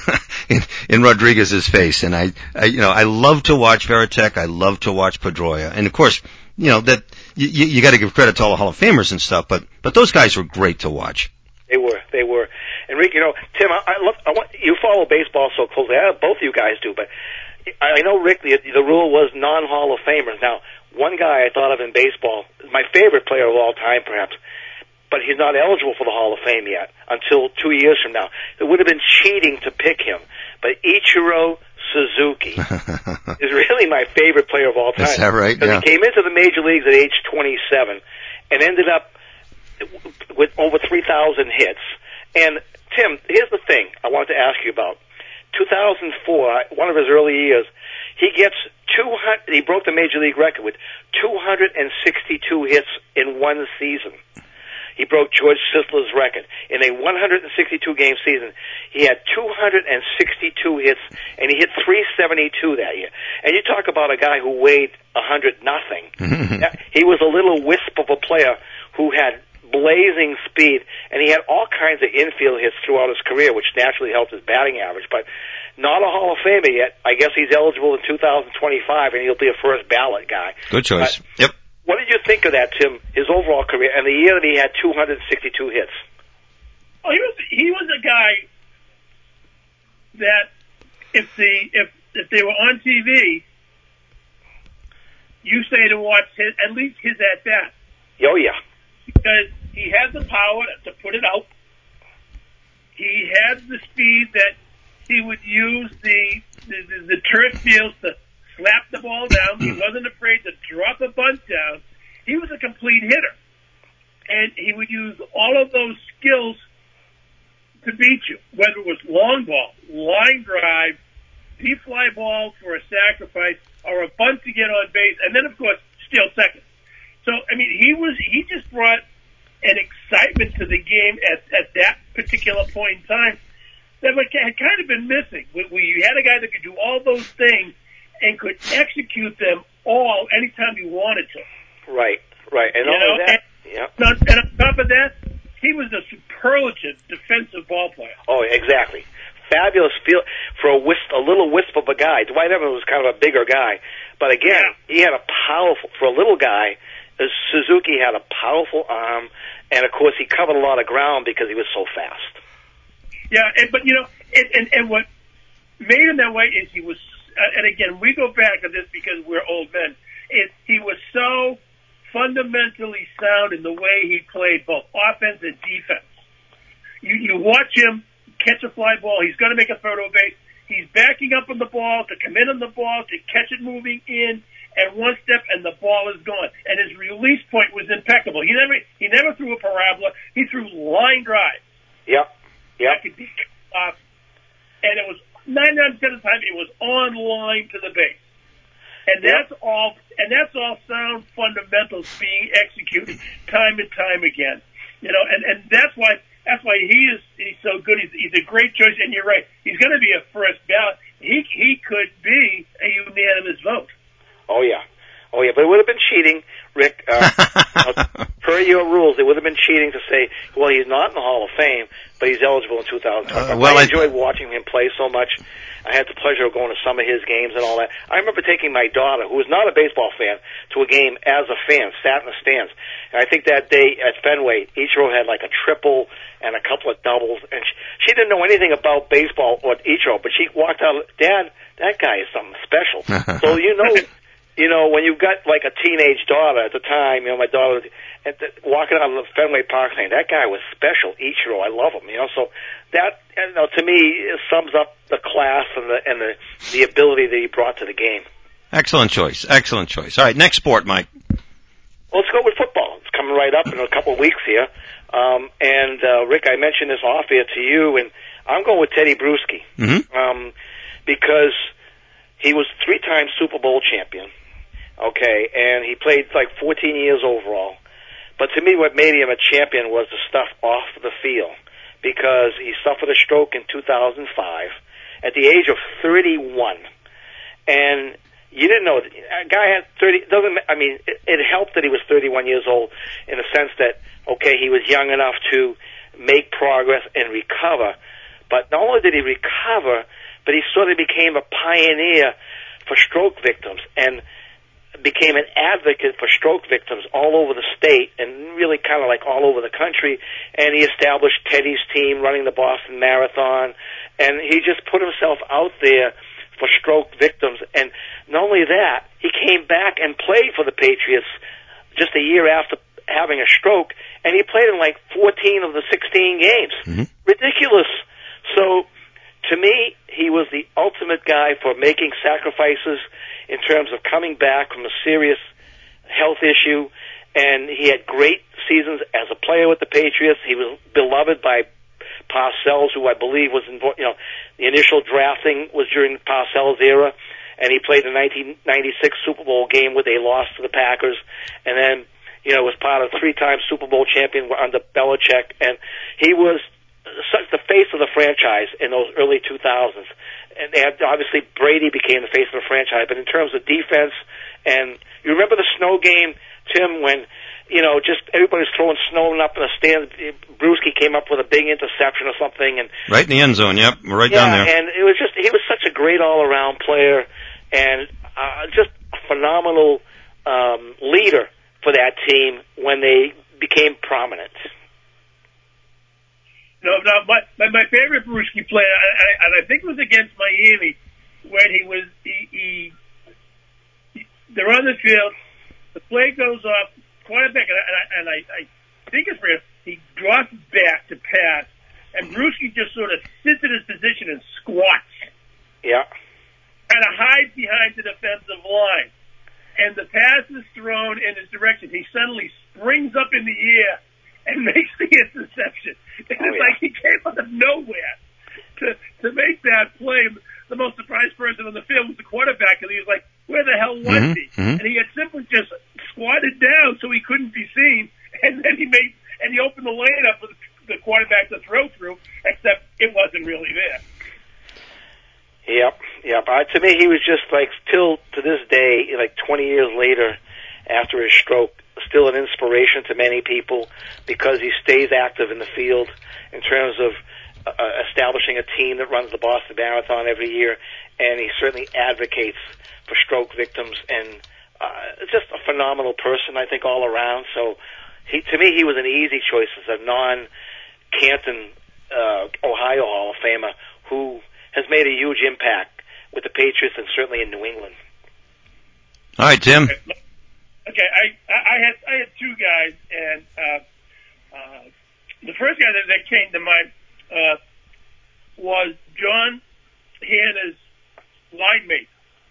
in, in Rodriguez's face. And I, I, you know, I love to watch Veritek. I love to watch Pedroia. And of course, you know, that, you, you, you got to give credit to all the Hall of Famers and stuff, but but those guys were great to watch. They were, they were. And Rick, you know, Tim, I, I love. I want you follow baseball so closely. I, both of you guys do, but I know Rick. The, the rule was non-Hall of Famers. Now, one guy I thought of in baseball, my favorite player of all time, perhaps, but he's not eligible for the Hall of Fame yet until two years from now. It would have been cheating to pick him, but Ichiro Suzuki is really my favorite player of all time. Is that right? Because yeah. he came into the major leagues at age twenty-seven and ended up with over three thousand hits. And, Tim, here's the thing I wanted to ask you about. two thousand four, one of his early years, he gets two hundred, he broke the major league record with two hundred sixty-two hits in one season. He broke George Sisler's record. In a one hundred sixty-two game season, he had two hundred sixty-two hits, and he hit three seventy-two that year. And you talk about a guy who weighed one hundred nothing. He was a little wisp of a player who had blazing speed, and he had all kinds of infield hits throughout his career, which naturally helped his batting average. But not a Hall of Famer yet. I guess he's eligible in two thousand twenty-five, and he'll be a first ballot guy. Good choice. But yep. What did you think of that, Tim, his overall career, and the year that he had two hundred sixty-two hits? Oh, he was he was a guy that if the if if they were on T V, you say to watch his, at least his at bat. Oh yeah, because he had the power to put it out. He had the speed that he would use the the, the, the turf fields to slap the ball down. He wasn't afraid to drop a bunt down. He was a complete hitter. And he would use all of those skills to beat you, whether it was long ball, line drive, deep fly ball for a sacrifice, or a bunt to get on base, and then, of course, steal second. So, I mean, he was he just brought an excitement to the game at, at that particular point in time that had kind of been missing. Where you had a guy that could do all those things and could execute them all anytime he wanted to. Right, right. And you all know, of that, and, yeah. And on top of that, he was a superlative defensive ball player. Oh, exactly. Fabulous feel for a wisp, a little wisp of a guy. Dwight Evans was kind of a bigger guy, but again, yeah. he had a powerful for a little guy. Suzuki had a powerful arm, and of course, he covered a lot of ground because he was so fast. Yeah, and, but you know, and, and, and what made him that way is he was. Uh, and again, we go back to this because we're old men. Is he was so fundamentally sound in the way he played both offense and defense. You you watch him catch a fly ball, he's going to make a throw to a base. He's backing up on the ball to come in on the ball to catch it moving in, and one step and the ball is gone. And his release point was impeccable. He never he never threw a parabola. He threw line drives. Yep. Yep. That could be off, and it was ninety-nine percent of the time it was on line to the base. And that's yep. all, and that's all sound fundamentals being executed time and time again. You know, and, and that's why, that's why he is, he's so good. He's, he's a great choice, and you're right. He's going to be a first ballot. He, he could be a unanimous vote. Oh yeah. Oh yeah, but it would have been cheating, Rick. Uh, uh, per your rules, it would have been cheating to say, well, he's not in the Hall of Fame, but he's eligible in two thousand twenty. Uh, well, I enjoyed I... watching him play so much. I had the pleasure of going to some of his games and all that. I remember taking my daughter, who was not a baseball fan, to a game as a fan, sat in the stands. And I think that day at Fenway, Ichiro had like a triple and a couple of doubles. And she, she didn't know anything about baseball or Ichiro, but she walked out, Dad, that guy is something special. So you know... You know, when you've got like a teenage daughter at the time, you know, my daughter at the, walking out of the Fenway Park saying, that guy was special, Ichiro, I love him, you know, so that, you know, to me, sums up the class and the, and the, the ability that he brought to the game. Excellent choice, excellent choice. All right, next sport, Mike. Well, let's go with football. It's coming right up in a couple of weeks here. Um, and, uh, Rick, I mentioned this off here to you, and I'm going with Teddy Bruschi. Mm-hmm. Um, because he was three-time Super Bowl champion. Okay, and he played like fourteen years overall. But to me, what made him a champion was the stuff off the field, because he suffered a stroke in two thousand five at the age of thirty-one. And you didn't know, a guy had thirty, doesn't, I mean, it, it helped that he was thirty-one years old in the sense that, okay, he was young enough to make progress and recover. But not only did he recover, but he sort of became a pioneer for stroke victims. And became an advocate for stroke victims all over the state and really kind of like all over the country. And he established Teddy's team running the Boston Marathon, and he just put himself out there for stroke victims. And not only that, he came back and played for the Patriots just a year after having a stroke, and he played in like fourteen of the sixteen games. Mm-hmm. Ridiculous. So, to me, he was the ultimate guy for making sacrifices in terms of coming back from a serious health issue, and he had great seasons as a player with the Patriots. He was beloved by Parcells, who I believe was involved, you know, the initial drafting was during Parcells' era, and he played the nineteen ninety-six Super Bowl game where they lost to the Packers, and then, you know, was part of three-time Super Bowl champion under Belichick, and he was such the face of the franchise in those early two thousands. And they had, obviously Brady became the face of the franchise, but in terms of defense, and you remember the snow game, Tim, when, you know, just everybody's throwing snow up in the stands. Bruschi came up with a big interception or something, and right in the end zone. Yep, right yeah, down there. And it was just he was such a great all-around player, and uh, just a phenomenal um, leader for that team when they became prominent. No, no, my my, my favorite Bruschi play, I, I, and I think it was against Miami, when he was he, he, he they're on the field, the play goes off, quarterback, and I, and I, and I, I think it's real. He drops back to pass, and Bruschi just sort of sits in his position and squats. Yeah, kind of hides behind the defensive line, and the pass is thrown in his direction. He suddenly springs up in the air and makes the interception. And oh, it's yeah. like he came out of nowhere to to make that play. The most surprised person on the field was the quarterback, and he was like, where the hell was mm-hmm, he? Mm-hmm. And he had simply just squatted down so he couldn't be seen, and then he made, and he opened the lane up for the quarterback to throw through, except it wasn't really there. Yep, yep. Uh, to me, he was just like, still to this day, like twenty years later, after his stroke, still an inspiration to many people because he stays active in the field in terms of uh, establishing a team that runs the Boston Marathon every year, and he certainly advocates for stroke victims, and uh, just a phenomenal person, I think, all around. So, he, to me, he was an easy choice as a non-Canton, uh, Ohio Hall of Famer who has made a huge impact with the Patriots and certainly in New England. All right, Tim. Okay. Okay, I, I had I had two guys, and uh, uh, the first guy that, that came to mind uh, was John Hanna's line mate,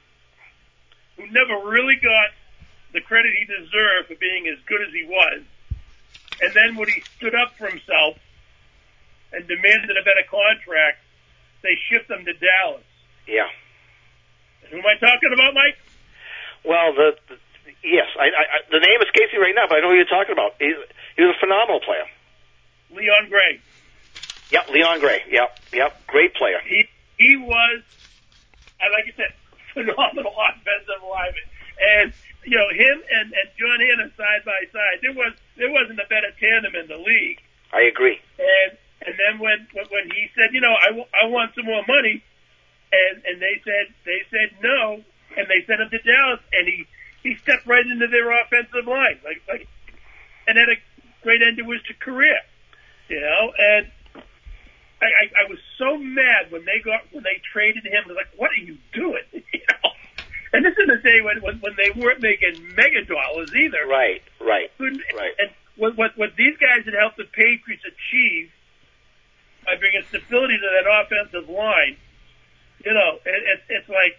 who never really got the credit he deserved for being as good as he was. And then when he stood up for himself and demanded a better contract, they shipped him to Dallas. Yeah. Who am I talking about, Mike? Well, the... the Yes, I, I, the name escapes me right now, but I know who you're talking about. He, he was a phenomenal player. Leon Gray. Yep, Leon Gray. Yep, yep, great player. He he was, like I said, phenomenal offensive lineman. And you know him and, and John Hanna side by side. There was there wasn't a better tandem in the league. I agree. And and then when when he said, you know, I, w- I want some more money, and and they said they said no, and they sent him to Dallas, and he. He stepped right into their offensive line, like, like, and had a great end to his career, you know. And I, I, I was so mad when they got when they traded him. I was like, "What are you doing?" You know. And this is the day when, when when they weren't making mega dollars either. Right, right, right. And what what what these guys had helped the Patriots achieve by bringing stability to that offensive line, you know, it, it, it's like.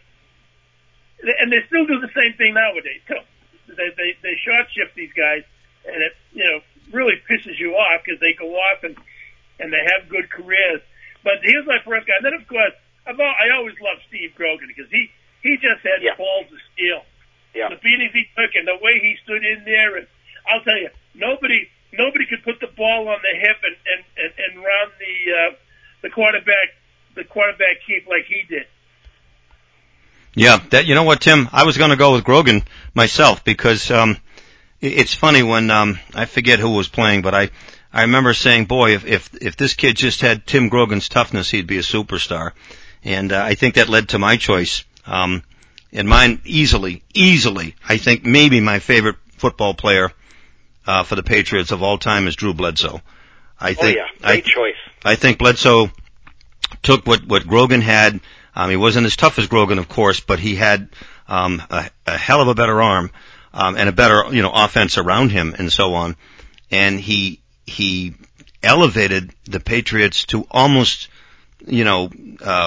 And they still do the same thing nowadays too. They they they short shift these guys, and it you know really pisses you off because they go off and and they have good careers. But here's my first guy. And then of course I've all, I always loved Steve Grogan because he he just had yeah. balls of steel. Yeah. The beatings he took and the way he stood in there, and I'll tell you, nobody nobody could put the ball on the hip and and and, and round the uh, the quarterback the quarterback keep like he did. Yeah, that, you know what, Tim? I was going to go with Grogan myself because um, it's funny when um, I forget who was playing, but I I remember saying, boy, if if if this kid just had Tim Grogan's toughness, he'd be a superstar. And uh, I think that led to my choice. Um, and mine easily, easily, I think maybe my favorite football player uh, for the Patriots of all time is Drew Bledsoe. I think, oh yeah, great I, choice. I think Bledsoe took what, what Grogan had. Um, he wasn't as tough as Grogan, of course, but he had um, a, a hell of a better arm um, and a better, you know, offense around him and so on. And he he elevated the Patriots to almost, you know, uh,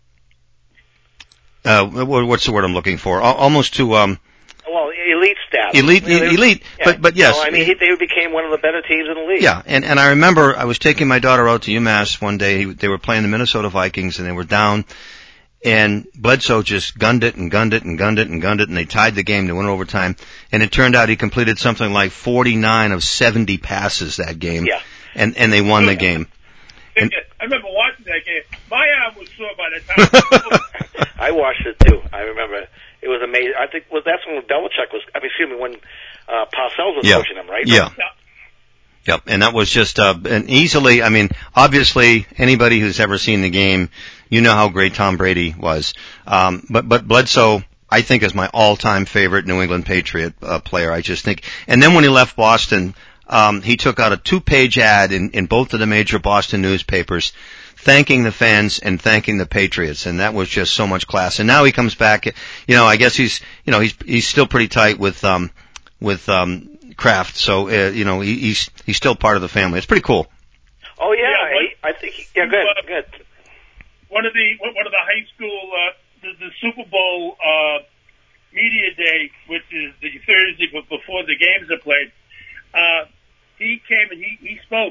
uh, what's the word I'm looking for? Almost to um, well, elite status. Elite, I mean, elite, yeah. but but yes. No, I mean, he, they became one of the better teams in the league. Yeah, and and I remember I was taking my daughter out to UMass one day. They were playing the Minnesota Vikings, and they were down. And Bledsoe just gunned it and gunned it and gunned it and gunned it, and they tied the game. They went overtime, and it turned out he completed something like forty-nine of seventy passes that game. Yeah. And and they won the game. And, I remember watching that game. My arm was sore by the time. I watched it too. I remember it was amazing. I think well, that's when Belichick was. I mean, excuse me, when uh, Parcells was yeah. coaching him, right? Yeah. yeah. Yep, and that was just uh, and easily. I mean, obviously, anybody who's ever seen the game, you know how great Tom Brady was. Um, but but Bledsoe, I think, is my all-time favorite New England Patriot uh, player. I just think. And then when he left Boston, um, he took out a two-page ad in, in both of the major Boston newspapers, thanking the fans and thanking the Patriots, and that was just so much class. And now he comes back. You know, I guess he's you know he's he's still pretty tight with um with um. Kraft, so uh, you know he, he's he's still part of the family. It's pretty cool. Oh yeah, yeah he, I think. He, yeah, good, uh, good. One of the one of the high school uh, the, the Super Bowl uh, media day, which is the Thursday before the games are played. Uh, he came and he, he spoke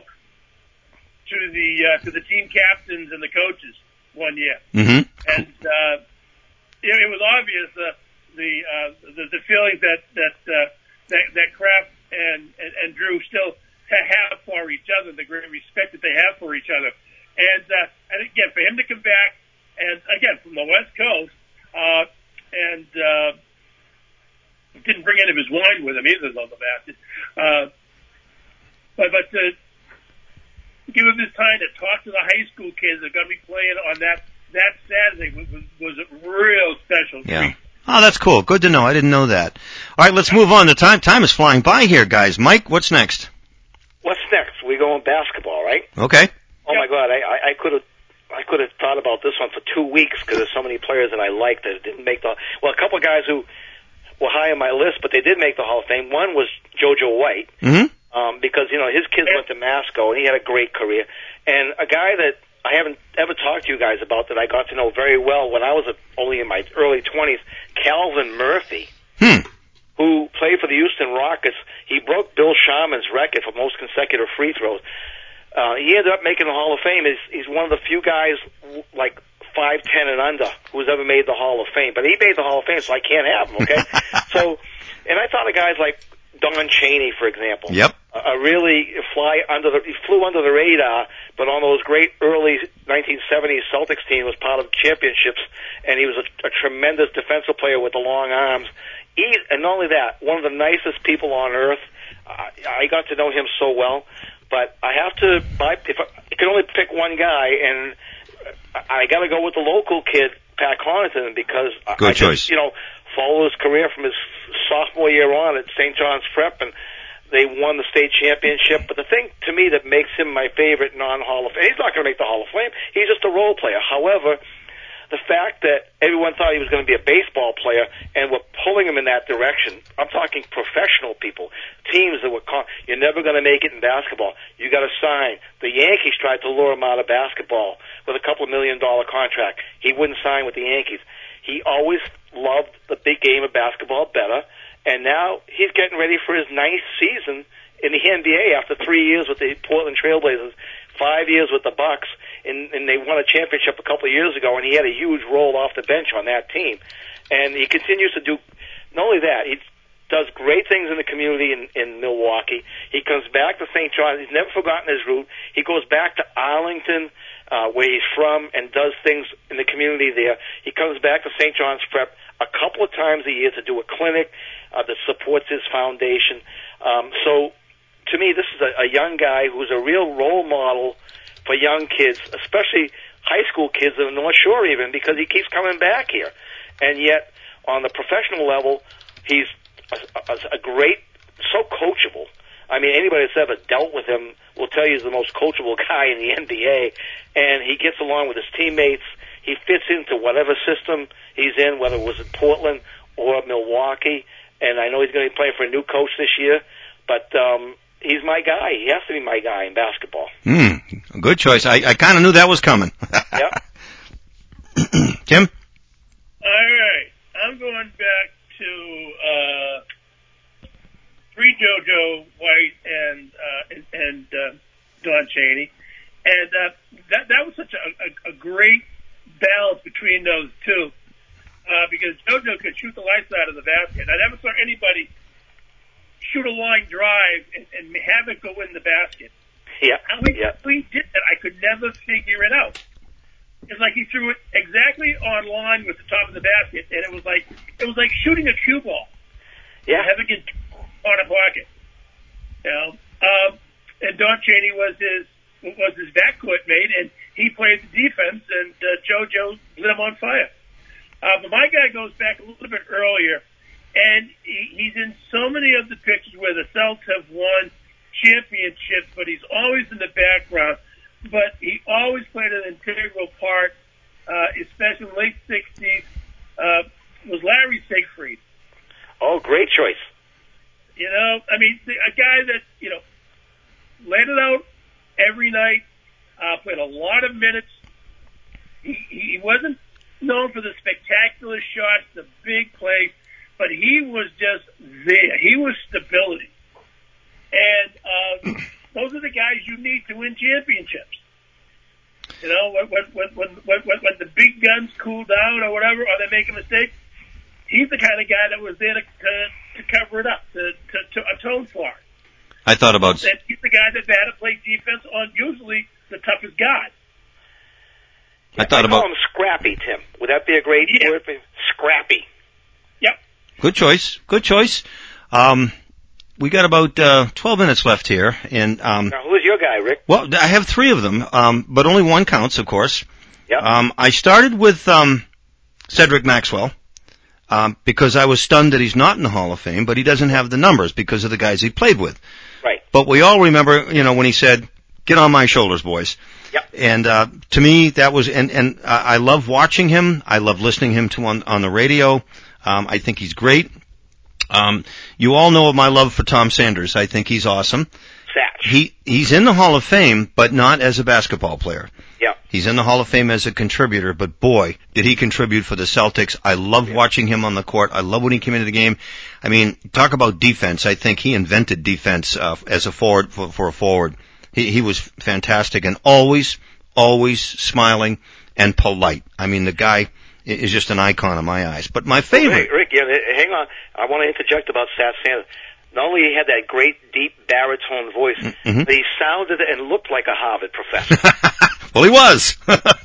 to the uh, to the team captains and the coaches one year, mm-hmm. and uh, it, it was obvious uh, the, uh, the the feeling that that uh, that, that Kraft and, and, and Drew still have for each other, the great respect that they have for each other. And, uh, and again, for him to come back, and again, from the West Coast, uh, and, uh, didn't bring any of his wine with him either, though, the bastard. Uh, but, but to give him this time to talk to the high school kids that are going to be playing on that, that Saturday was, was, was a real special treat. Yeah. Oh, that's cool. Good to know. I didn't know that. All right, let's move on. The time time is flying by here, guys. Mike, what's next? What's next? We go on basketball, right? Okay. Oh my God, I I could have I could have thought about this one for two weeks because there's so many players that I liked that didn't make the. Well, a couple of guys who were high on my list, but they did make the Hall of Fame. One was JoJo White, mm-hmm. um, because you know his kids went to Masco and he had a great career, and a guy that I haven't ever talked to you guys about that I got to know very well when I was only in my early twenties, Calvin Murphy, hmm. who played for the Houston Rockets. He broke Bill Sharman's record for most consecutive free throws. Uh, he ended up making the Hall of Fame. He's, he's one of the few guys like five ten and under who's ever made the Hall of Fame. But he made the Hall of Fame, so I can't have him, okay? so, and I thought of guys like Don Chaney, for example. Yep. A uh, really fly under the, he flew under the radar, but on those great early nineteen seventies Celtics team was part of championships, and he was a, a tremendous defensive player with the long arms. He, and not only that, one of the nicest people on earth. Uh, I got to know him so well, but I have to, I, if I, I can only pick one guy, and I got to go with the local kid, Pat Connaughton, because Good I choice. just, you know, follow his career from his sophomore year on at Saint John's Prep, and they won the state championship. But the thing to me that makes him my favorite non-Hall of Fame, he's not going to make the Hall of Fame. He's just a role player. However, the fact that everyone thought he was going to be a baseball player and were pulling him in that direction, I'm talking professional people, teams that were, con- you're never going to make it in basketball. You got to sign. The Yankees tried to lure him out of basketball with a couple of million dollar contract. He wouldn't sign with the Yankees. He always loved the big game of basketball better, and now he's getting ready for his ninth season in the N B A after three years with the Portland Trailblazers, five years with the Bucks, and, and they won a championship a couple of years ago, and he had a huge role off the bench on that team. And he continues to do, not only that, he does great things in the community in, in Milwaukee. He comes back to Saint John's. He's never forgotten his root. He goes back to Arlington, uh, where he's from, and does things in the community there. He comes back to Saint John's Prep a couple of times a year to do a clinic uh, that supports his foundation. Um, so, to me, this is a, a young guy who's a real role model for young kids, especially high school kids in the North Shore even, because he keeps coming back here. And yet, on the professional level, he's a, a, a great, so coachable. I mean, anybody that's ever dealt with him will tell you he's the most coachable guy in the N B A, and he gets along with his teammates. He fits into whatever system he's in, whether it was in Portland or Milwaukee. And I know he's going to be playing for a new coach this year, but um, he's my guy. He has to be my guy in basketball. Hmm, good choice. I, I kind of knew that was coming. Yep. Tim? All right. I'm going back to uh, pre-JoJo White and uh, and, and uh, Don Chaney. And uh, that, that was such a, a, a great balance between those two. Uh, because JoJo could shoot the lights out of the basket. I never saw anybody shoot a line drive and, and have it go in the basket. Yeah, How he, yeah. how he did that, I could never figure it out. It's like he threw it exactly on line with the top of the basket, and it was like it was like shooting a cue ball. Yeah, having it on a pocket. You know, um, and Don Chaney was his was his backcourt mate, and he played the defense, and uh, JoJo lit him on fire. Uh, but my guy goes back a little bit earlier, and he, he's in so many of the pictures where the Celtics have won championships, but he's always in the background. But he always played an integral part, uh, especially in the late sixties, uh, was Larry Siegfried. Oh, great choice. You know, I mean, a guy that, you know, laid it out every night, uh, played a lot of minutes. He, he wasn't known for the spectacular shots, the big plays, but he was just there. He was stability. And uh, those are the guys you need to win championships. You know, when when when when when, when the big guns cool down or whatever, or they make a mistake, he's the kind of guy that was there to to, to cover it up, to, to to atone for it. I thought about. And he's the guy that had to play defense on usually the toughest guy. I thought I call about him Scrappy, Tim. Would that be a great Yeah. word? Scrappy. Yep. good choice. Good choice. Um, we got about uh, twelve minutes left here, and um, Now, who's your guy, Rick? well, I have three of them, um, but only one counts, of course. Yep. Um, I started with um, Cedric Maxwell um, because I was stunned that he's not in the Hall of Fame, but he doesn't have the numbers because of the guys he played with. Right. But we all remember, you know, when he said, "Get on my shoulders, boys." Yep. And uh, to me, that was, and and uh, I love watching him. I love listening to him to on on the radio. Um, I think he's great. Um, you all know of my love for Tom Sanders. I think he's awesome. Satch. He he's in the Hall of Fame, but not as a basketball player. Yep. He's in the Hall of Fame as a contributor, but boy, did he contribute for the Celtics. I love Yeah. watching him on the court. I love when he came into the game. I mean, talk about defense. I think he invented defense uh, as a forward for, for a forward. He, he was fantastic and always, always smiling and polite. I mean, the guy is just an icon in my eyes. But my favorite... Rick, Rick, yeah, hang on. I want to interject about Sat Sanders. Not only he had that great, deep baritone voice, Mm-hmm. but he sounded and looked like a Harvard professor. Well, he was.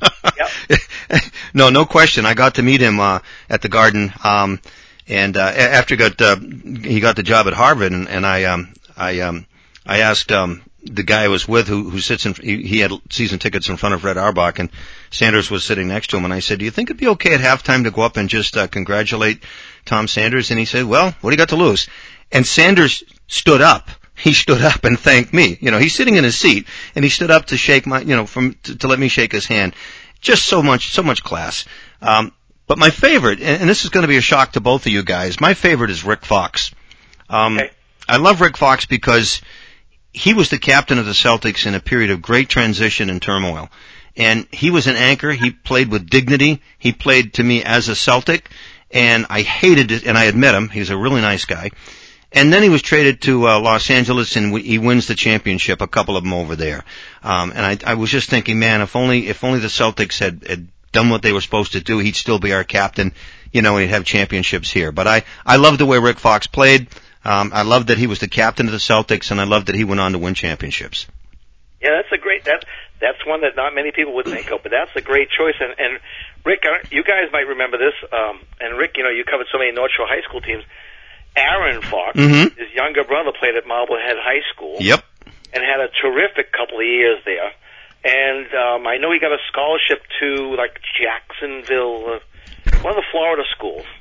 Yep. No, no question. I got to meet him uh, at the Garden, um, and uh, a- after he got uh, he got the job at Harvard, and, and I um, I um, I asked um, the guy I was with, who who sits in, he, he had season tickets in front of Red Auerbach, and Sanders was sitting next to him, and I said, "Do you think it'd be okay at halftime to go up and just uh, congratulate Tom Sanders?" And he said, "Well, what do you got to lose?" And Sanders stood up. He stood up and thanked me. You know, he's sitting in his seat, and he stood up to shake my, you know, from to, to let me shake his hand. Just so much, so much class. Um, but my favorite, and, and this is going to be a shock to both of you guys, my favorite is Rick Fox. Um, Okay. I love Rick Fox because he was the captain of the Celtics in a period of great transition and turmoil. And he was an anchor. He played with dignity. He played to me as a Celtic, and I hated it, and I admit him. He was a really nice guy. And then he was traded to uh, Los Angeles, and w- he wins the championship, a couple of them over there. Um, and I, I was just thinking, man, if only if only the Celtics had, had done what they were supposed to do, he'd still be our captain, you know, and he'd have championships here. But I, I love the way Rick Fox played. Um, I love that he was the captain of the Celtics, and I love that he went on to win championships. Yeah, that's a great, that, that's one that not many people would think of, but that's a great choice. And, and Rick, uh, you guys might remember this, um, and Rick, you know, you covered so many North Shore high school teams. Aaron Fox, Mhm. his younger brother, played at Marblehead High School. Yep. And had a terrific couple of years there. And um, I know he got a scholarship to, like, Jacksonville, uh, one of the Florida schools.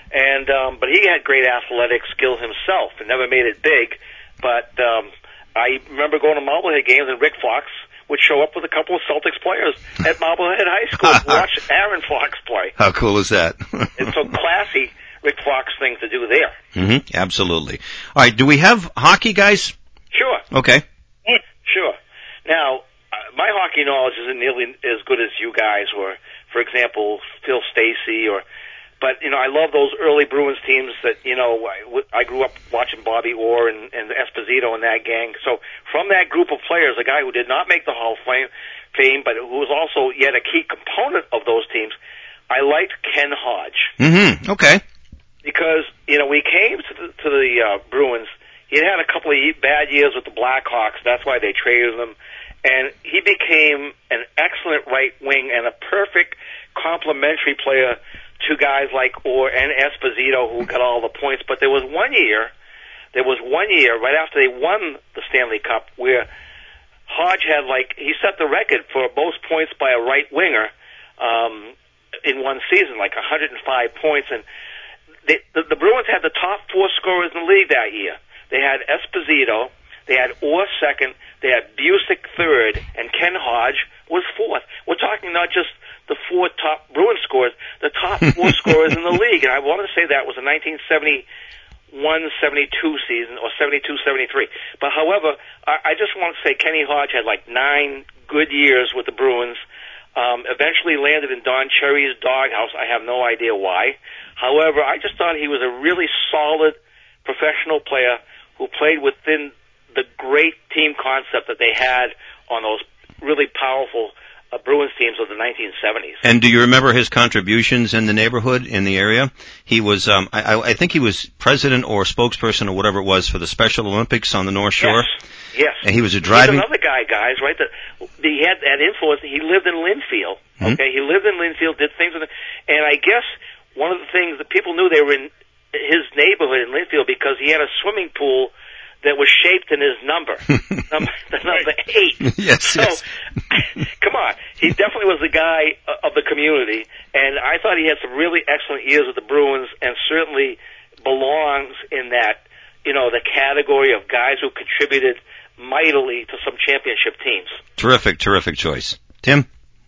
And um, but he had great athletic skill himself and never made it big. But um, I remember going to Marblehead games, and Rick Fox would show up with a couple of Celtics players at Marblehead High School to watch Aaron Fox play. How cool is that? It's so classy, Rick Fox thing to do there. Mm-hmm. Absolutely. All right, do we have hockey guys? Sure. Okay. Sure. Now, uh, my hockey knowledge isn't nearly as good as you guys, or, for example, Phil Stacey, or, but, you know, I love those early Bruins teams that, you know, I, I grew up watching Bobby Orr and, and Esposito and that gang. So from that group of players, a guy who did not make the Hall of Fame, fame but who was also yet a key component of those teams, I liked Ken Hodge. Mm-hmm. Okay. Because, you know, we came to the, to the uh, Bruins. He had had a couple of bad years with the Blackhawks. That's why they traded him. And he became an excellent right wing and a perfect complementary player to guys like Orr and Esposito, who got all the points. But there was one year, there was one year right after they won the Stanley Cup where Hodge had, like, he set the record for most points by a right winger um, in one season, like one hundred five points. And they, the, the Bruins had the top four scorers in the league that year. They had Esposito, they had Orr second, they had Busick third, and Ken Hodge was fourth. We're talking not just the four top Bruins scorers, the top four scorers in the league. And I want to say that was a nineteen seventy-one seventy-two season, or seventy-two seventy-three. But however, I, I just want to say Kenny Hodge had like nine good years with the Bruins. Um, eventually landed in Don Cherry's doghouse. I have no idea why. However, I just thought he was a really solid professional player who played within the great team concept that they had on those really powerful uh, Bruins teams of the nineteen seventies. And do you remember his contributions in the neighborhood, in the area? He was, um, I, I think he was president or spokesperson or whatever it was for the Special Olympics on the North Shore. Yes, yes. And he was a driving... He's another guy, guys, right? That he had that influence. He lived in Linfield. Mm-hmm. Okay, he lived in Linfield, did things, in the, and I guess one of the things that people knew they were in his neighborhood in Linfield because he had a swimming pool that was shaped in his number, number the number eight. Yes, so, yes. Come on, he definitely was the guy of the community, and I thought he had some really excellent years with the Bruins, and certainly belongs in that, you know, the category of guys who contributed mightily to some championship teams. Terrific, terrific choice, Tim.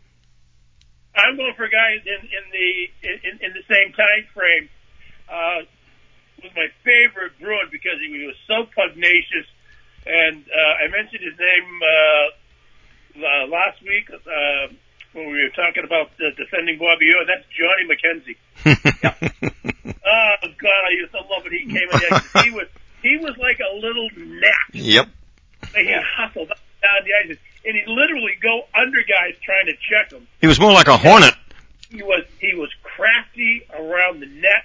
I'm going for guys in, in the in, in the same time frame. Uh, was my favorite Bruin because he was so pugnacious, and uh, I mentioned his name uh, uh, last week uh, when we were talking about uh, defending Bobby Orr. That's Johnny McKenzie. Yeah. Oh God, I used to love it. He came in there. He was he was like a little gnat. Yep. And he hustled up and down the ice, and he'd literally go under guys trying to check him. He was more like a hornet. He was he was crafty around the net.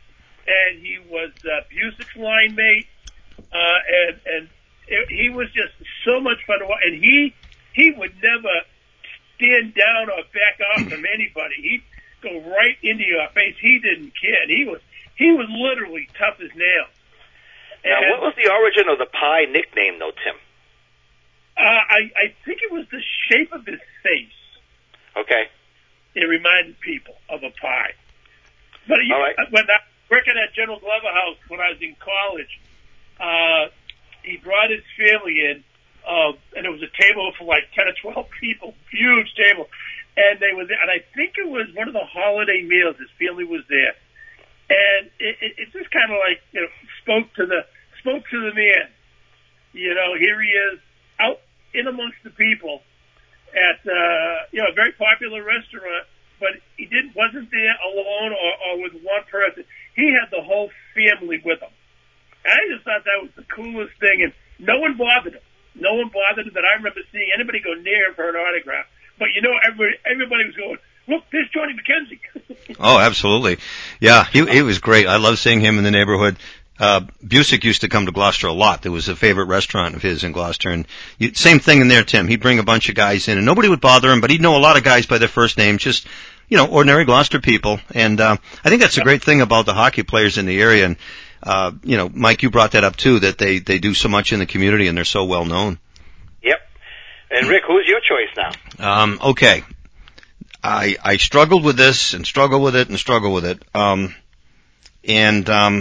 And he was uh, Busick's line mate, uh, and and it, he was just so much fun to watch. And he he would never stand down or back off from anybody. He'd go right into your face. He didn't care. And he was he was literally tough as nails. Now, and, what was the origin of the Pie nickname, though, Tim? Uh, I I think it was the shape of his face. Okay. It reminded people of a pie. But you, All right. when I working at General Glover House when I was in college, uh, he brought his family in, uh, and it was a table for like ten or twelve people, huge table, and they were there, and I think it was one of the holiday meals. His family was there, and it, it, it just kind of like, you know, spoke to the spoke to the man. You know, here he is out in amongst the people at uh, you know, a very popular restaurant, but he didn't wasn't there alone or, or with one person. He had the whole family with him. And I just thought that was the coolest thing, and no one bothered him. No one bothered him that I remember seeing anybody go near him for an autograph. But you know, everybody, everybody was going, look, there's Johnny McKenzie. Oh, absolutely. Yeah, he, he was great. I love seeing him in the neighborhood. Uh, Busick used to come to Gloucester a lot. There was a favorite restaurant of his in Gloucester, and you, same thing in there, Tim. He'd bring a bunch of guys in, and nobody would bother him, but he'd know a lot of guys by their first name, just, you know, ordinary Gloucester people. And uh, I think that's a great thing about the hockey players in the area. And uh, you know, Mike, you brought that up too, that they they do so much in the community and they're so well known. Yep. And Rick, who's your choice now? Um, okay. I I struggled with this and struggle with it and struggle with it. Um, and um,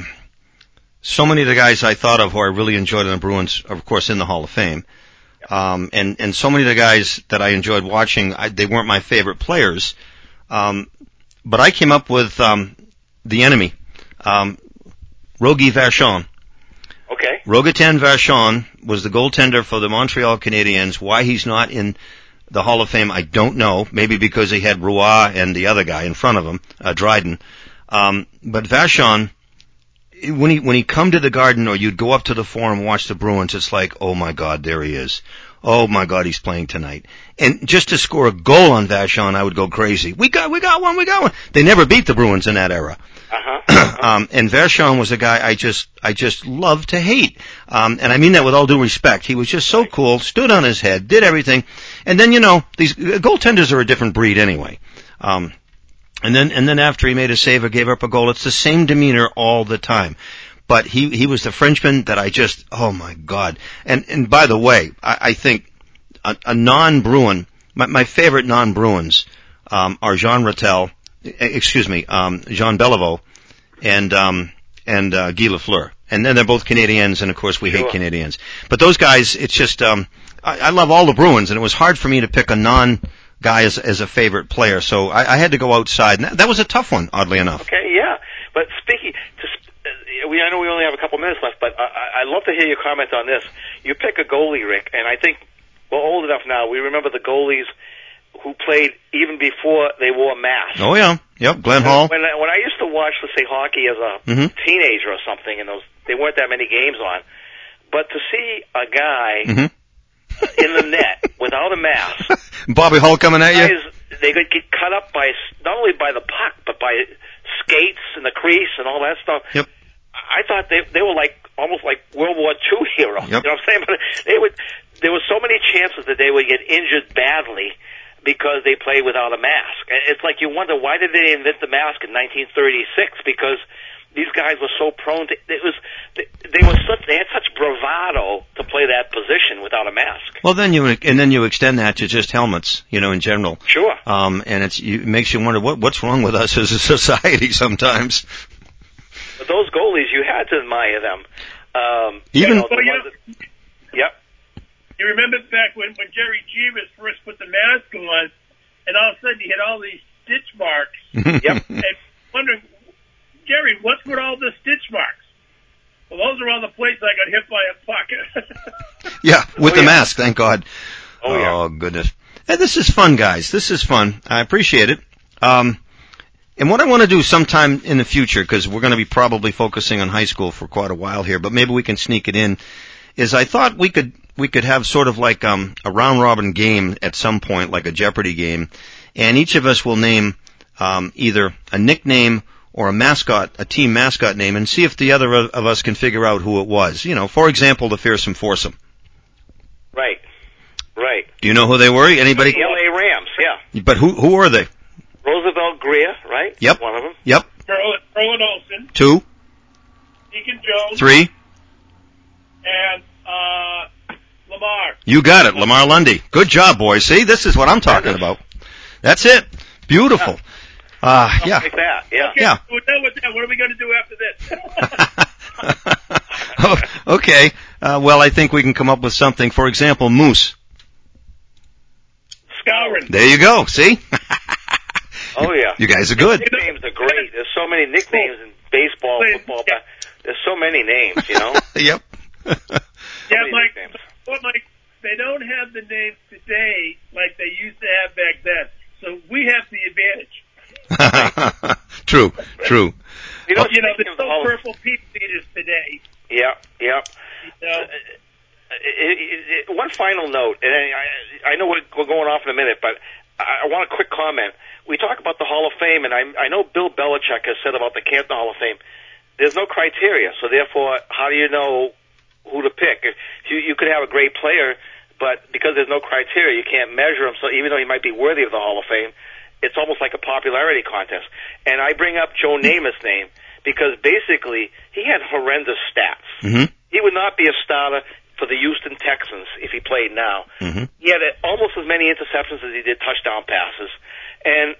so many of the guys I thought of who I really enjoyed in the Bruins are, of course, in the Hall of Fame. Um, and, and so many of the guys that I enjoyed watching, I, they weren't my favorite players. Um, but I came up with um, the enemy, um, Rogie Vachon. Okay. Rogatien Vachon was the goaltender for the Montreal Canadiens. Why he's not in the Hall of Fame, I don't know. Maybe because he had Roy and the other guy in front of him, uh, Dryden. Um, but Vachon, when he when he come to the Garden or you'd go up to the Forum and watch the Bruins, it's like, oh my God, there he is. Oh my God, he's playing tonight. And just to score a goal on Vachon, I would go crazy. We got, we got one, we got one. They never beat the Bruins in that era. Uh-huh. um, and Vachon was a guy I just, I just loved to hate. Um, and I mean that with all due respect. He was just so cool, stood on his head, did everything. And then, you know, these goaltenders are a different breed anyway. Um, and then, and then after he made a save or gave up a goal, it's the same demeanor all the time. But he, he was the Frenchman that I just, oh my God. And, and by the way, I, I think a, a non-Bruin, my, my favorite non-Bruins, um, are Jean Rattel, excuse me, um, Jean Beliveau, and, um, and, uh, Guy Lafleur. And then they're both Canadians, and of course we hate Sure. Canadians. But those guys, it's just, um, I, I love all the Bruins, and it was hard for me to pick a non guy as, as a favorite player, so I, I had to go outside. And that, that was a tough one, oddly enough. Okay, yeah. But speaking, to, uh, we I know we only have a couple minutes left, but I, I'd love to hear your comment on this. You pick a goalie, Rick, and I think we're old enough now. We remember the goalies who played even before they wore masks. Oh yeah, yep, Glenn When, Hall. when I, when I used to watch, let's say, hockey as a Mhm. teenager or something, and those there weren't that many games on, but to see a guy Mhm. in the net without a mask, Bobby Hull coming at you. guys, they could get cut up by not only by the puck but by skates and the crease and all that stuff. Yep. I thought they they were like almost like World War Two heroes. Yep. You know what I'm saying? But they would. There were so many chances that they would get injured badly because they played without a mask. And it's like you wonder, why did they invent the mask in nineteen thirty-six? Because these guys were so prone to it was they, they were such they had such bravado to play that position without a mask. Well, then you and then you extend that to just helmets, you know, in general. Sure. Um, and it's you, it makes you wonder what what's wrong with us as a society sometimes. But those goalies, you had to admire them. Um, Even- you know, the Well, you ones that, yep. You remember back when, when Jerry Jeebus first put the mask on, and all of a sudden he had all these stitch marks. Yep. And wondering, Jerry, what's with all the stitch marks? Well, those are all the places I got hit by a puck. Yeah, with Oh, the yeah. mask, thank God. Oh, yeah. goodness. Hey, this is fun, guys. This is fun. I appreciate it. Um, and what I want to do sometime in the future, because we're going to be probably focusing on high school for quite a while here, but maybe we can sneak it in, is I thought we could we could have sort of like um, a round robin game at some point, like a Jeopardy game, and each of us will name um, either a nickname or a mascot, a team mascot name, and see if the other of us can figure out who it was. You know, for example, the Fearsome Foursome. Right. Right. Do you know who they were? Anybody? The L A Rams, yeah. But who who are they? Roosevelt Greer, right? Yep. One of them. Yep. Merlin, Merlin Olsen, Two, Deacon Jones, three. and uh, Lamar. You got it, Lamar Lundy. Good job, boys. See, this is what I'm talking about. That's it. Beautiful. Uh, Something yeah. like that, yeah. Okay, Yeah. we're done with that. What are we going to do after this? Oh, okay. Uh, well, I think we can come up with something. For example, Moose. Scouring. There you go. See? Oh, yeah. You guys are good. Nicknames are great. There's so many nicknames in baseball, football. But there's so many names, you know? Yep. Yeah, many Mike, nicknames. but Mike, they don't have the names today like they used to have back then. So we have the advantage. True. True. You know, You know, speaking there's of the no Hall of- purple people eaters today. Yeah, yeah. You know? Uh, it, it, it, one final note, and I, I know we're, we're going off in a minute, but I, I want a quick comment. We talk about the Hall of Fame, and I, I know Bill Belichick has said about the Canton Hall of Fame, there's no criteria, so therefore, how do you know who to pick? If you, you could have a great player, but because there's no criteria, you can't measure him, so even though he might be worthy of the Hall of Fame, it's almost like a popularity contest. And I bring up Joe Namath's name because basically he had horrendous stats. Mm-hmm. He would not be a starter for the Houston Texans if he played now. Mm-hmm. He had almost as many interceptions as he did touchdown passes. And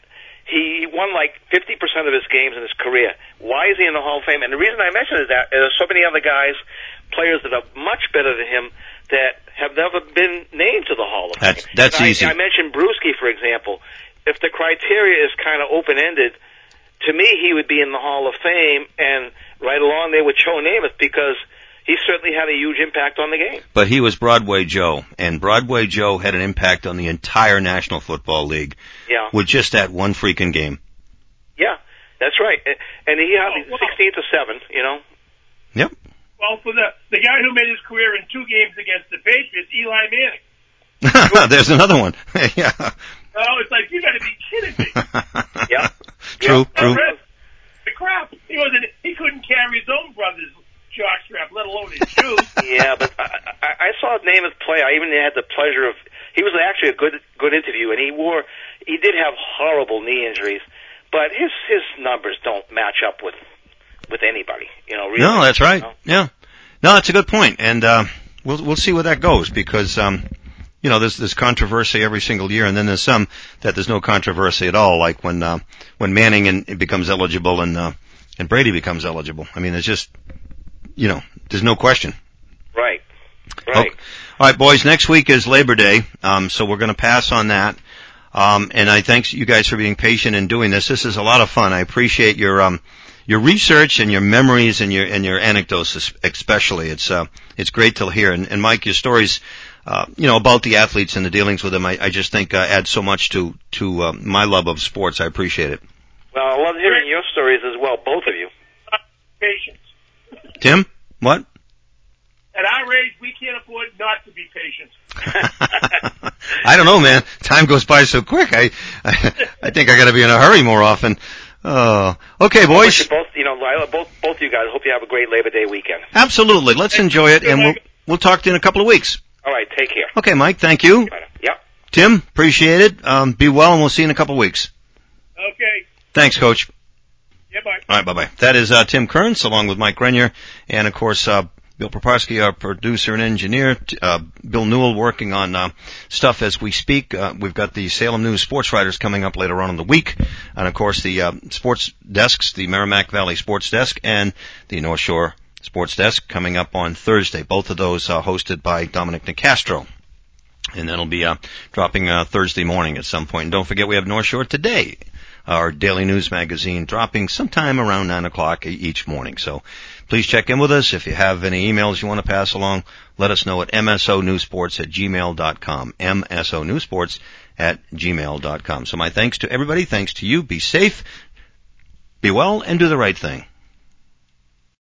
He won like fifty percent of his games in his career. Why is he in the Hall of Fame? And the reason I mention is that there's so many other guys, players that are much better than him, that have never been named to the Hall of Fame. That's, that's I, easy. I mentioned Brewski, for example. If the criteria is kind of open-ended, to me, he would be in the Hall of Fame, and right along there with Joe Namath, because he certainly had a huge impact on the game. But he was Broadway Joe, and Broadway Joe had an impact on the entire National Football League Yeah. with just that one freaking game. Yeah, that's right. And- And he had Oh, wow. sixteen to seven, you know. Yep. Well, for the the guy who made his career in two games against the Patriots, Eli Manning. There's another one. Yeah. Oh, it's like, you got to be kidding me. Yeah. True, Yeah. true. The crap. He wasn't. He couldn't carry his own brother's jockstrap, let alone his shoes. Yeah, but I, I, I saw Namath play. I even had the pleasure of. He was actually a good good interview, and he wore. He did have horrible knee injuries, but his his numbers don't match up with with anybody. You know, really. No, that's right. You know? Yeah. No, that's a good point, and uh, we'll we'll see where that goes because um, you know there's there's controversy every single year, and then there's some that there's no controversy at all, like when uh, when Manning and, it becomes eligible and uh, and Brady becomes eligible. I mean, there's just you know there's no question. Right. Right. Okay. All right, boys. Next week is Labor Day, um, so we're going to pass on that. Um, and I thank you guys for being patient in doing this. This is a lot of fun. I appreciate your um, your research and your memories and your and your anecdotes, especially. It's uh, it's great to hear. And, and Mike, your stories, uh, you know, about the athletes and the dealings with them, I, I just think uh, add so much to to uh, my love of sports. I appreciate it. Well, I love hearing your stories as well, both of you. Patience. Tim, what? At our age, we can't afford not to be patient. I don't know, man. Time goes by so quick. I I, I think I got to be in a hurry more often. Oh, okay, I wish boys. you both, you know, Lila, both both of you guys. Hope you have a great Labor Day weekend. Absolutely. Let's enjoy it, and we'll we'll talk to you in a couple of weeks. All right, take care. Okay, Mike. Thank you. Yep. Tim, appreciate it. Um, be well, and we'll see you in a couple of weeks. Okay. Thanks, Coach. Yeah, bye. All right, bye-bye. That is uh, Tim Kearns, along with Mike Grenier, and, of course, uh, Bill Proparski, our producer and engineer. Uh, Bill Newell working on uh, stuff as we speak. Uh, we've got the Salem News Sports Writers coming up later on in the week. And, of course, the uh, sports desks, the Merrimack Valley Sports Desk and the North Shore Sports Desk coming up on Thursday. Both of those uh, hosted by Dominic Nicastro. And that'll be uh, dropping uh, Thursday morning at some point. And don't forget we have North Shore Today, our daily news magazine, dropping sometime around nine o'clock each morning. So please check in with us. If you have any emails you want to pass along, let us know at m s o newsports at gmail dot com, m s o newsports at gmail dot com. So my thanks to everybody. Thanks to you. Be safe, be well, and do the right thing.